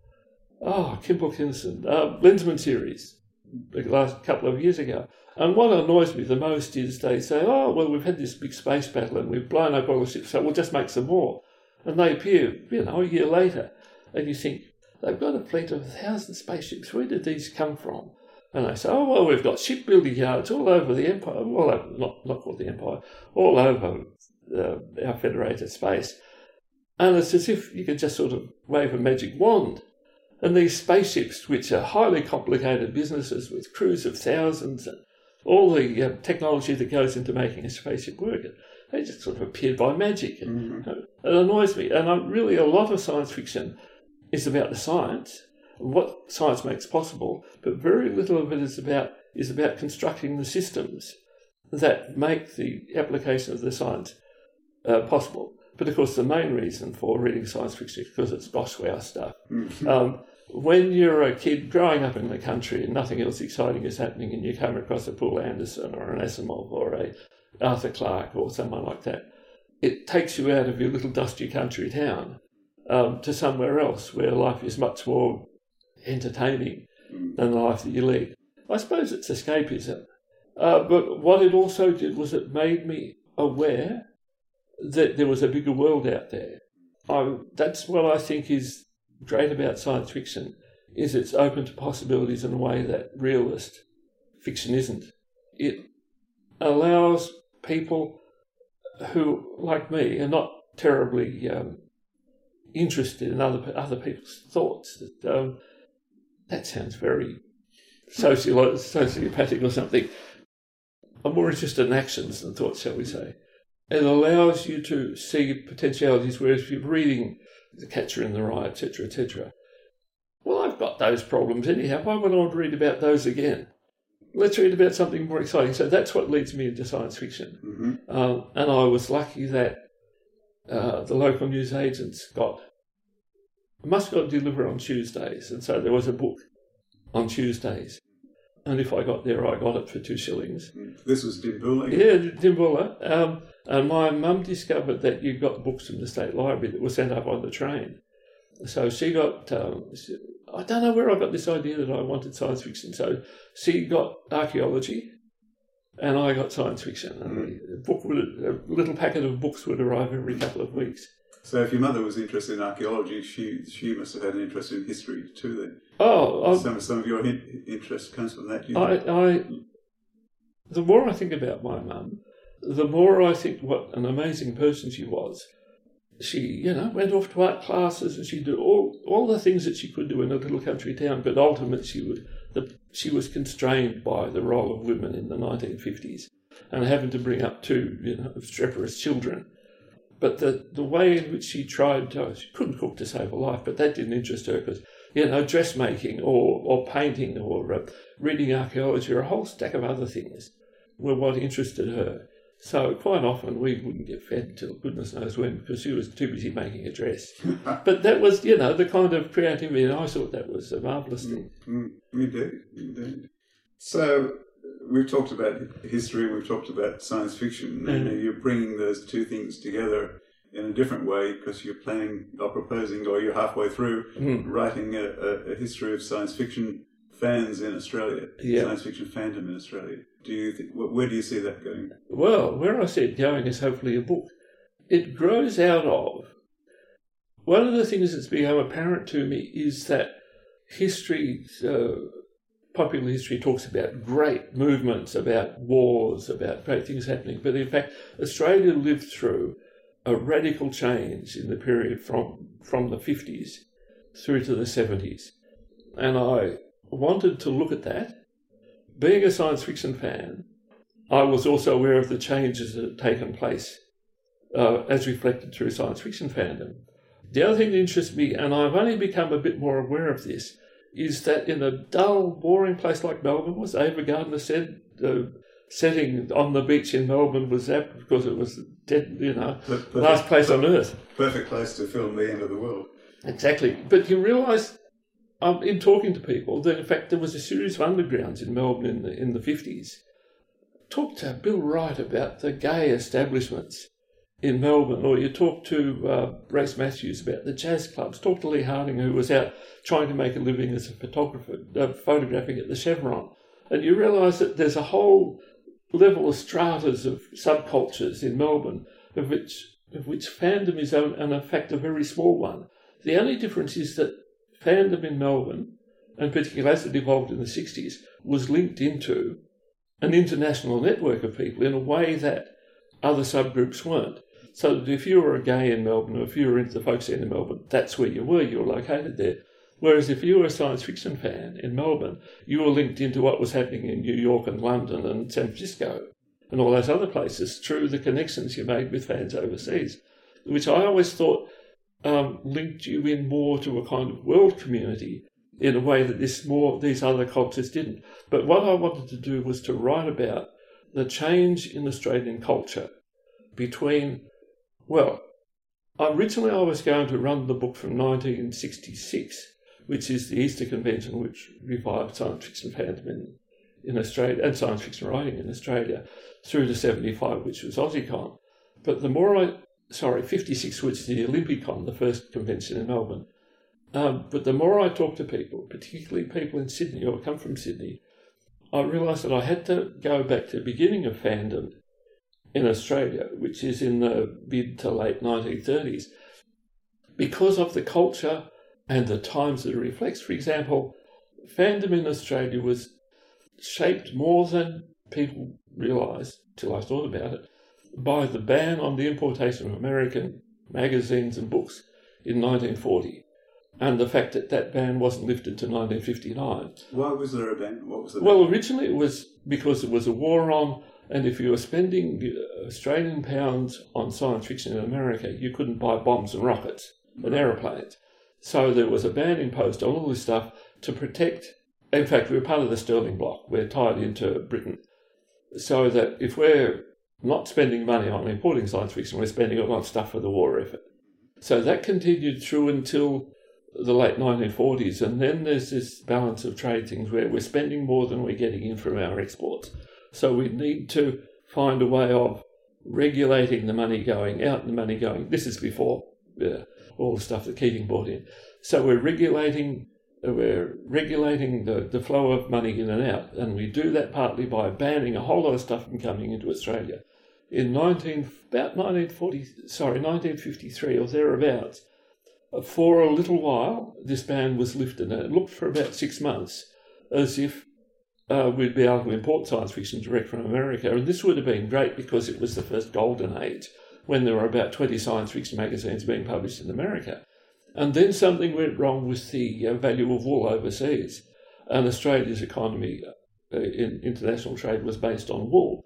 oh, Kim Wilkinson, uh, Lensman series the last couple of years ago. And what annoys me the most is they say, oh, well, we've had this big space battle and we've blown up all the ships, so we'll just make some more. And they appear, you know, a year later. And you think, they've got a fleet of a thousand spaceships. Where did these come from? And they say, oh, well, we've got shipbuilding yards all over the empire, all over, not, not called the empire, all over uh, our federated space. And it's as if you could just sort of wave a magic wand. And these spaceships, which are highly complicated businesses with crews of thousands and all the uh, technology that goes into making a spaceship work, they just sort of appeared by magic. And, mm-hmm. It annoys me. And I'm, really a lot of science fiction is about the science, what science makes possible, but very little of it is about is about constructing the systems that make the application of the science uh, possible. But of course, the main reason for reading science fiction is because it's gosh wow stuff. Mm-hmm. Um, when you're a kid growing up in the country and nothing else exciting is happening and you come across a Paul Anderson or an Asimov or a Arthur Clarke or someone like that, it takes you out of your little dusty country town um, to somewhere else where life is much more entertaining than the life that you lead. I suppose it's escapism. Uh, but what it also did was it made me aware that there was a bigger world out there. I, that's what I think is great about science fiction, is it's open to possibilities in a way that realist fiction isn't. It allows people who, like me, are not terribly um, interested in other other people's thoughts. That, um, that sounds very sociolo- sociopathic or something. I'm more interested in actions than thoughts, shall we say. It allows you to see potentialities, whereas if you're reading The Catcher in the Rye, et cetera, et cetera, well, I've got those problems anyhow. Why would I want to read about those again? Let's read about something more exciting. So that's what leads me into science fiction. Mm-hmm. Um, and I was lucky that uh, the local news agents got, must got delivered on Tuesdays. And so there was a book on Tuesdays. And if I got there, I got it for two shillings. This was Dimboola? Yeah, Dimboola. Um, and my mum discovered that you got books from the State Library that were sent up on the train. So she got, um, she, I don't know where I got this idea that I wanted science fiction. So she got archaeology and I got science fiction. Mm. A, book would, a little packet of books would arrive every couple of weeks. So if your mother was interested in archaeology, she she must have had an interest in history too then. Oh, I, some some of your in, interest comes from that. You I, I, the more I think about my mum, the more I think what an amazing person she was. She, you know, went off to art classes and she did all all the things that she could do in a little country town. But ultimately, she would the, she was constrained by the role of women in the nineteen fifties and having to bring up two, you know, obstreperous children. But the, the way in which she tried, to, she couldn't cook to save her life, but that didn't interest her because, you know, dressmaking or, or painting or uh, reading archaeology or a whole stack of other things were what interested her. So quite often we wouldn't get fed until goodness knows when because she was too busy making a dress. But that was, you know, the kind of creativity, and I thought that was a marvellous thing. Mm, indeed, indeed. So we've talked about history, we've talked about science fiction, mm. and you're bringing those two things together in a different way because you're planning or proposing, or you're halfway through mm. writing a, a, a history of science fiction fans in Australia, yeah. science fiction fandom in Australia. Do you think, where do you see that going? Well, where I see it going is hopefully a book. It grows out of, one of the things that's become apparent to me is that history, uh, popular history talks about great movements, about wars, about great things happening. But in fact, Australia lived through a radical change in the period from, from the fifties through to the seventies. And I wanted to look at that. Being a science fiction fan, I was also aware of the changes that had taken place uh, as reflected through science fiction fandom. The other thing that interests me, and I've only become a bit more aware of this, is that in a dull, boring place like Melbourne, as Ava Gardner said, the setting on the beach in Melbourne was apt because it was dead, you know, perfect, last place on earth. Perfect place to film the end of the world. Exactly. But you realise, um, in talking to people, that in fact there was a series of undergrounds in Melbourne in the, in the fifties. Talk to Bill Wright about the gay establishments in Melbourne, or you talk to uh, Race Matthews about the jazz clubs. Talk to Lee Harding, who was out trying to make a living as a photographer, uh, photographing at the Chevron. And you realise that there's a whole level of stratas of subcultures in Melbourne, of which of which fandom is, and in fact, a very small one. The only difference is that fandom in Melbourne, and particularly as it evolved in the sixties, was linked into an international network of people in a way that other subgroups weren't. So that if you were a gay in Melbourne, or if you were into the folk scene in Melbourne, that's where you were, you were located there. Whereas if you were a science fiction fan in Melbourne, you were linked into what was happening in New York and London and San Francisco and all those other places through the connections you made with fans overseas, which I always thought um, linked you in more to a kind of world community in a way that this more these other cultures didn't. But what I wanted to do was to write about the change in Australian culture between, well, originally I was going to run the book from nineteen sixty-six, which is the Easter Convention, which revived science fiction fandom in, in Australia and science fiction writing in Australia, through to seventy-five, which was AussieCon. But the more I, sorry, fifty-six, which is the Olympicon, the first convention in Melbourne. Um, but the more I talk to people, particularly people in Sydney or come from Sydney, I realised that I had to go back to the beginning of fandom in Australia, which is in the mid to late nineteen thirties, because of the culture and the times that it reflects. For example, fandom in Australia was shaped more than people realised, till I thought about it, by the ban on the importation of American magazines and books in nineteen forty. And the fact that that ban wasn't lifted to nineteen fifty-nine. Why was there a ban? What was the ban? Well, originally it was because there was a war on, and if you were spending Australian pounds on science fiction in America, you couldn't buy bombs and rockets and aeroplanes. So there was a ban imposed on all this stuff to protect. In fact, we're part of the Sterling Bloc. We're tied into Britain. So that if we're not spending money on importing science fiction, we're spending it on stuff for the war effort. So that continued through until the late nineteen forties, and then there's this balance of trade things where we're spending more than we're getting in from our exports. So we need to find a way of regulating the money going out and the money going. This is before uh, all the stuff that Keating brought in. So we're regulating uh, we're regulating the, the flow of money in and out, and we do that partly by banning a whole lot of stuff from coming into Australia. In nineteen about nineteen forty, sorry, nineteen fifty-three or thereabouts, for a little while, this ban was lifted, and it looked for about six months as if uh, we'd be able to import science fiction direct from America. And this would have been great because it was the first golden age when there were about twenty science fiction magazines being published in America. And then something went wrong with the uh, value of wool overseas. And Australia's economy uh, in international trade was based on wool.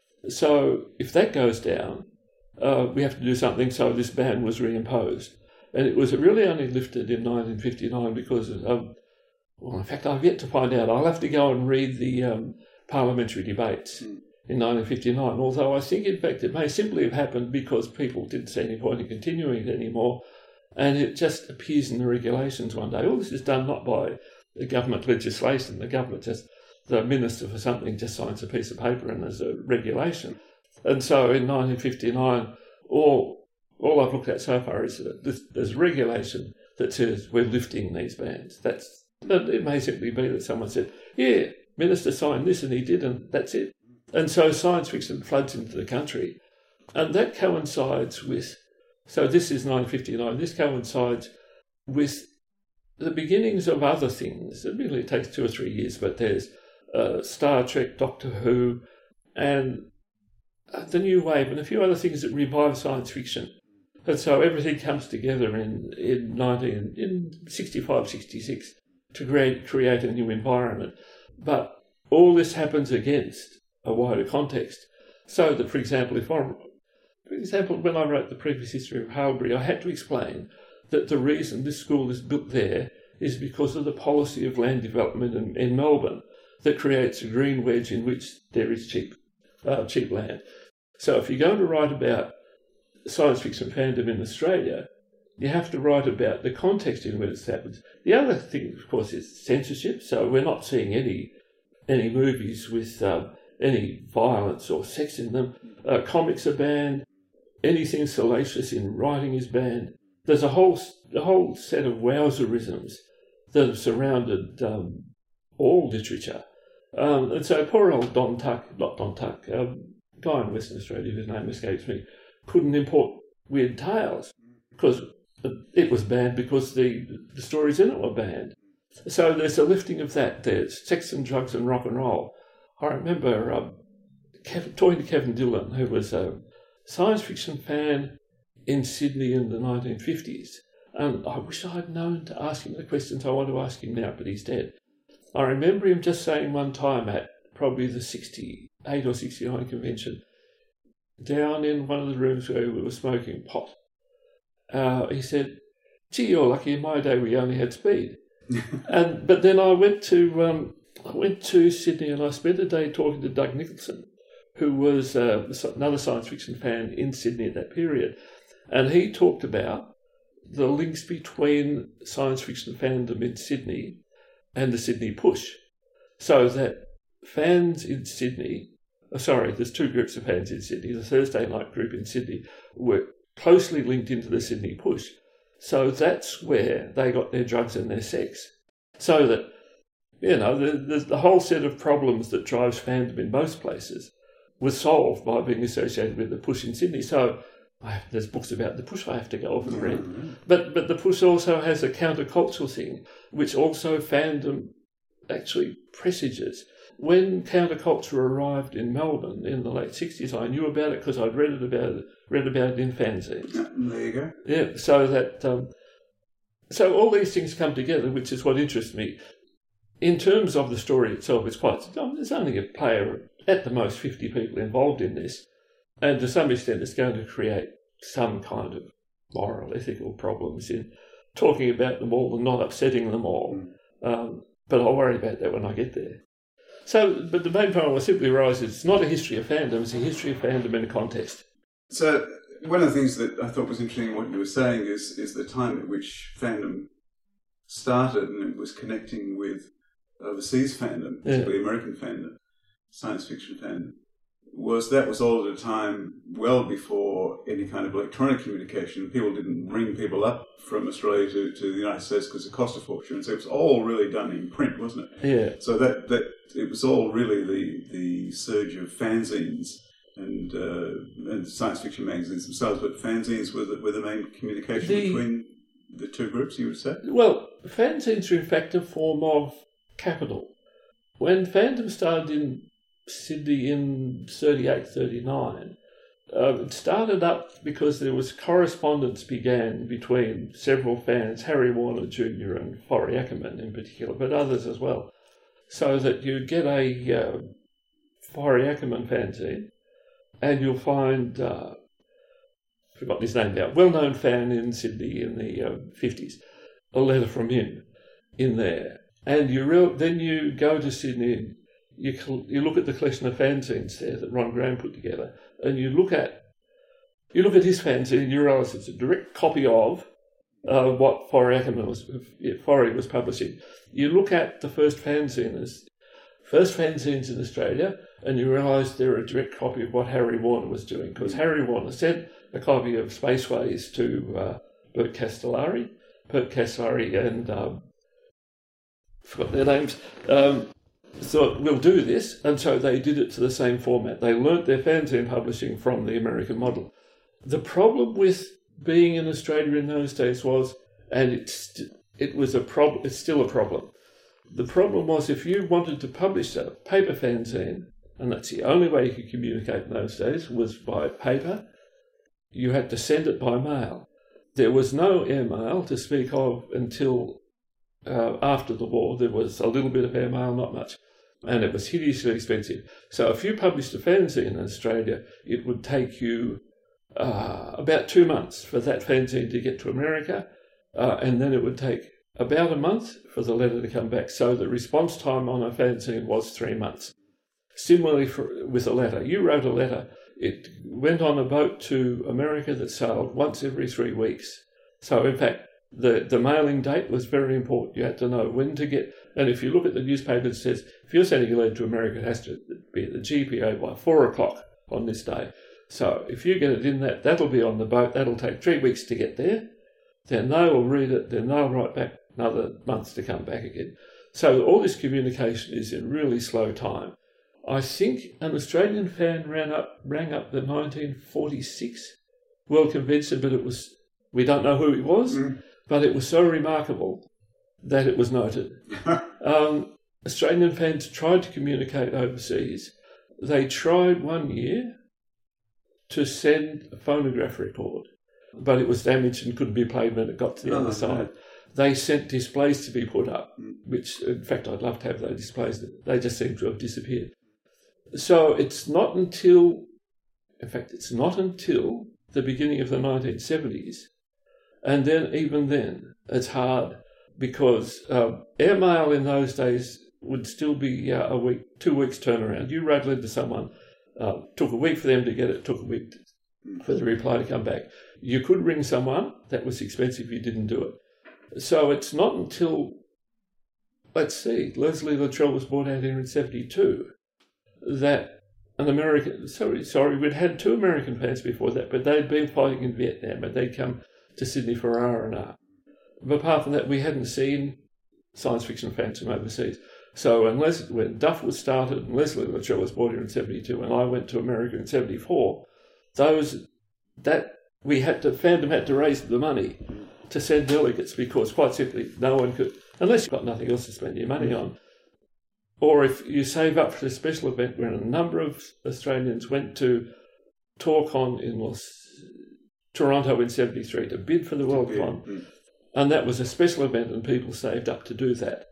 So if that goes down, uh, we have to do something. So this ban was reimposed. And it was really only lifted in nineteen fifty-nine because, um, well, in fact, I've yet to find out. I'll have to go and read the um, parliamentary debates mm. in nineteen fifty-nine, although I think, in fact, it may simply have happened because people didn't see any point in continuing it anymore, and it just appears in the regulations one day. All this is done not by the government legislation. The government just, the minister for something just signs a piece of paper and there's a regulation. And so in nineteen fifty-nine, all... All I've looked at so far is that this, there's regulation that says we're lifting these bans. That's it may simply be that someone said, yeah, minister signed this and he didn't, that's it. And so science fiction floods into the country. And that coincides with, so this is nineteen fifty-nine, this coincides with the beginnings of other things. It really takes two or three years, but there's uh, Star Trek, Doctor Who, and the New Wave, and a few other things that revive science fiction. And so everything comes together in in nineteen in sixty-five, sixty-six to create create a new environment. But all this happens against a wider context. So that, for example, if I, for example, when I wrote the previous history of Haileybury, I had to explain that the reason this school is built there is because of the policy of land development in, in Melbourne that creates a green wedge in which there is cheap uh, cheap land. So if you're going to write about science fiction fandom in Australia, you have to write about the context in which it happens. The other thing, of course, is censorship. So we're not seeing any any movies with um, any violence or sex in them. Uh, comics are banned. Anything salacious in writing is banned. There's a whole a whole set of wowserisms that have surrounded um, all literature. Um, and so poor old Don Tuck, not Don Tuck, um, guy in Western Australia whose name escapes me, couldn't import Weird Tales because it was banned because the, the stories in it were banned. So there's a lifting of that. There's sex and drugs and rock and roll. I remember um, Kevin, talking to Kevin Dillon, who was a science fiction fan in Sydney in the nineteen fifties. And I wish I had known to ask him the questions I want to ask him now, but he's dead. I remember him just saying one time at probably the sixty-eight or sixty-nine convention, down in one of the rooms where we were smoking pot, uh, he said, gee, you're lucky, in my day we only had speed. and But then I went to um, I went to Sydney and I spent a day talking to Doug Nicholson, who was uh, another science fiction fan in Sydney at that period. And he talked about the links between science fiction fandom in Sydney and the Sydney Push, so that fans in Sydney, oh, sorry, there's two groups of fans in Sydney. The Thursday night group in Sydney were closely linked into the Sydney Push. So that's where they got their drugs and their sex. So that, you know, the, the, the whole set of problems that drives fandom in most places was solved by being associated with the Push in Sydney. So I have, there's books about the Push I have to go off and read. Mm-hmm. But, but the Push also has a countercultural thing, which also fandom actually presages. When counterculture arrived in Melbourne in the late sixties, I knew about it because I'd read it about it, read about it in fanzines. There you go. Yeah, so that um, so all these things come together, which is what interests me. In terms of the story itself, it's quite. There's only a player, at the most fifty people involved in this, and to some extent, it's going to create some kind of moral, ethical problems in talking about them all and not upsetting them all. Mm. Um, but I'll worry about that when I get there. So, but the main point I will simply raise is it's not a history of fandom, it's a history of fandom in a context. So, one of the things that I thought was interesting in what you were saying is, is the time at which fandom started, and it was connecting with overseas fandom, particularly yeah. American fandom, science fiction fandom, was that was all at a time well before any kind of electronic communication. People didn't ring people up from Australia to, to the United States because it cost a fortune. So it was all really done in print, wasn't it? Yeah. So that, that it was all really the, the surge of fanzines and uh, and science fiction magazines themselves, but fanzines were the, were the main communication the, between the two groups, you would say? Well, fanzines are in fact a form of capital. When fandom started in Sydney in thirty-eight, thirty-nine, uh, it started up because there was correspondence began between several fans, Harry Warner Junior and Forry Ackerman in particular, but others as well, so that you get a uh, Forry Ackerman fanzine and you'll find, uh, I've forgotten his name now, well-known fan in Sydney in the uh, fifties, a letter from him in there. And you re- then you go to Sydney. You you look at the collection of fanzines there that Ron Graham put together, and you look at you look at his fanzine, and you realise it's a direct copy of uh, what Forry Ackerman was Forry was publishing. You look at the first fanzines, first fanzines in Australia, and you realise they're a direct copy of what Harry Warner was doing, because Harry Warner sent a copy of Spaceways to uh, Bert Castellari, Bert Castellari and um, forgot their names. Um, thought, we'll do this, and so they did it to the same format. They learnt their fanzine publishing from the American model. The problem with being in Australia in those days was, and it's it was a problem. It's still a problem. The problem was if you wanted to publish a paper fanzine, and that's the only way you could communicate in those days was by paper, you had to send it by mail. There was no airmail to speak of until uh, after the war. There was a little bit of airmail, not much. And it was hideously expensive. So if you published a fanzine in Australia, it would take you uh, about two months for that fanzine to get to America, uh, and then it would take about a month for the letter to come back. So the response time on a fanzine was three months. Similarly for, with a letter. You wrote a letter. It went on a boat to America that sailed once every three weeks. So in fact, the, the mailing date was very important. You had to know when to get... And if you look at the newspaper, it says, if you're sending a letter to America, it has to be at the G P O by four o'clock on this day. So if you get it in that, that'll be on the boat. That'll take three weeks to get there. Then they will read it. Then they'll write back another month to come back again. So all this communication is in really slow time. I think an Australian fan ran up, rang up the nineteen forty-six World Convention, but it was, we don't know who it was, mm. but it was so remarkable that it was noted. um, Australian fans tried to communicate overseas. They tried one year to send a phonograph record, but it was damaged and couldn't be played when it got to the oh, other side. No. They sent displays to be put up, which, in fact, I'd love to have those displays. They just seem to have disappeared. So it's not until, in fact, it's not until the beginning of the nineteen seventies, and then even then, it's hard because uh, airmail in those days would still be uh, a week, two weeks turnaround. You wrote a letter to someone, uh, took a week for them to get it, took a week for the reply to come back. You could ring someone. That was expensive. You didn't do it. So it's not until, let's see, Leslie Luttrell was brought out here in seventy-two, that an American, sorry, sorry, we'd had two American fans before that, but they'd been fighting in Vietnam and they'd come to Sydney for R and R. But apart from that, we hadn't seen science fiction fans from overseas. So unless, when Duff was started and Leslie Luttrell was brought here in seventy-two and I went to America in seventy-four, those, that we had to, fandom had to raise the money to send delegates because quite simply no one could, unless you've got nothing else to spend your money on. Or if you save up for a special event when a number of Australians went to TorCon in Los, Toronto in seventy-three to bid for the Worldcon, yeah. And that was a special event and people saved up to do that.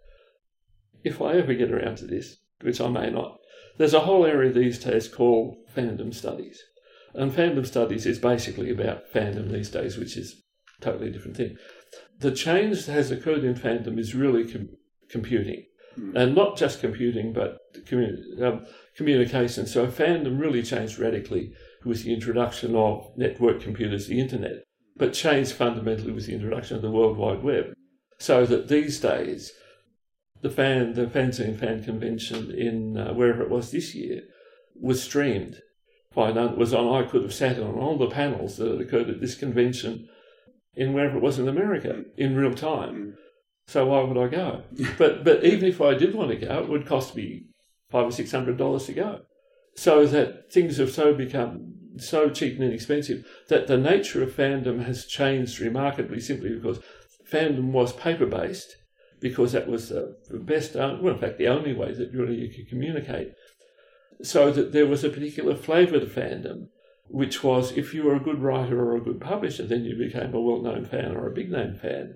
If I ever get around to this, which I may not, there's a whole area these days called fandom studies. And fandom studies is basically about fandom these days, which is a totally different thing. The change that has occurred in fandom is really com- computing. Mm. And not just computing, but commu- um, communication. So fandom really changed radically with the introduction of network computers, the internet, but changed fundamentally with the introduction of the World Wide Web. So that these days, the fan, the fanzine fan convention in uh, wherever it was this year was streamed. By none, was on. I could have sat on all the panels that had occurred at this convention in wherever it was in America in real time. So why would I go? But but even if I did want to go, it would cost me five or six hundred dollars to go. So that things have so become so cheap and inexpensive that the nature of fandom has changed remarkably, simply because fandom was paper based, because that was the best, well, in fact, the only way that really you could communicate. So that there was a particular flavour to fandom, which was if you were a good writer or a good publisher, then you became a well-known fan or a big-name fan.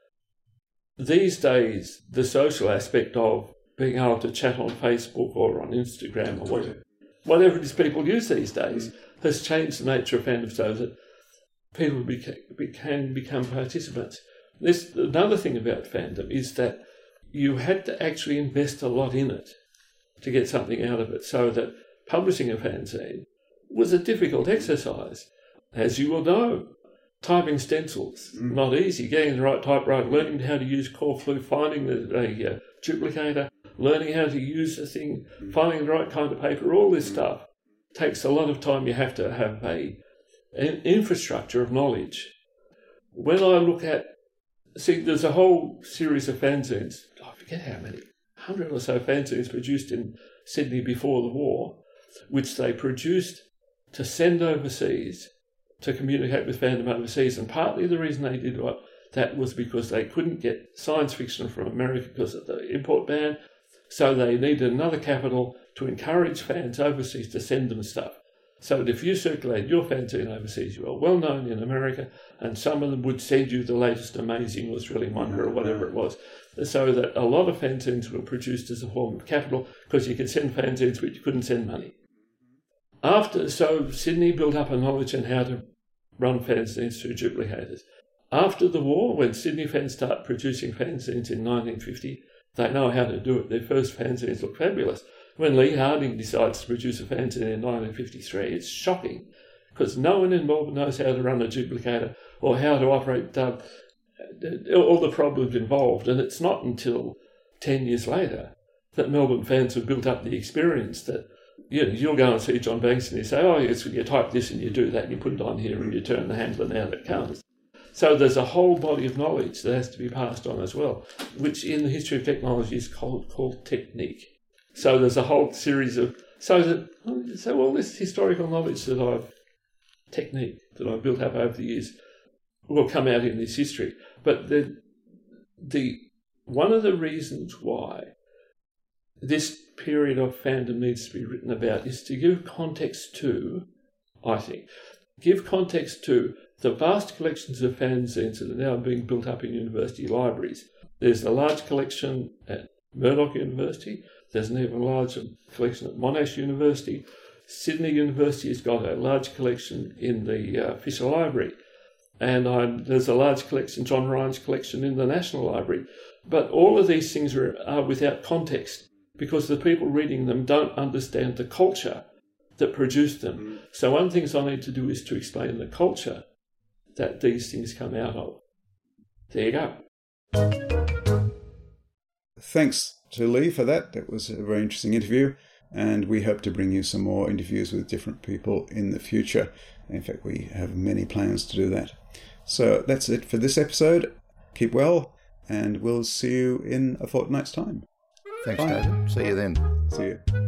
These days, the social aspect of being able to chat on Facebook or on Instagram or whatever, whatever it is people use these days, has changed the nature of fandom so that people beca- can become participants. This, another thing about fandom is that you had to actually invest a lot in it to get something out of it, so that publishing a fanzine was a difficult exercise. As you will know, typing stencils, mm. not easy, getting the right typewriter, learning how to use Corfu, finding the, a uh, duplicator, learning how to use a thing, mm. finding the right kind of paper, all this mm. stuff takes a lot of time. You have to have a an infrastructure of knowledge. When I look at, see, there's a whole series of fanzines, I forget how many, hundred or so fanzines produced in Sydney before the war, which they produced to send overseas to communicate with fandom overseas. And partly the reason they did what, that was because they couldn't get science fiction from America because of the import ban. So they needed another capital to encourage fans overseas to send them stuff. So that if you circulated your fanzine overseas, you were well known in America, and some of them would send you the latest amazing or thrilling wonder or whatever it was. So that a lot of fanzines were produced as a form of capital because you could send fanzines but you couldn't send money. After, so Sydney built up a knowledge on how to run fanzines through duplicators. After the war, when Sydney fans start producing fanzines in nineteen fifty, they know how to do it. Their first fanzines look fabulous. When Lee Harding decides to produce a fanzine in nineteen fifty-three, it's shocking because no one in Melbourne knows how to run a duplicator or how to operate uh, all the problems involved. And it's not until ten years later that Melbourne fans have built up the experience that, you know, you'll go and see John Banks and you say, oh, yes, you type this and you do that and you put it on here and you turn the handle and out it comes. So there's a whole body of knowledge that has to be passed on as well, which in the history of technology is called, called technique. So there's a whole series of, so that, so all this historical knowledge that I've, technique that I've built up over the years will come out in this history. But the, the, one of the reasons why this period of fandom needs to be written about is to give context to, I think, give context to the vast collections of fanzines that are now being built up in university libraries. There's a large collection at Murdoch University. There's an even larger collection at Monash University. Sydney University has got a large collection in the uh, Fisher Library. And I'm, there's a large collection, John Ryan's collection, in the National Library. But all of these things are, are without context because the people reading them don't understand the culture that produced them. Mm. So one of the things I need to do is to explain the culture that these things come out of. There you go. Thanks to Lee for that. That was a very interesting interview, and we hope to bring you some more interviews with different people in the future. In fact, we have many plans to do that. So that's it for this episode. Keep well, and we'll see you in a fortnight's time. Thanks, Bye. David. See you then. See you.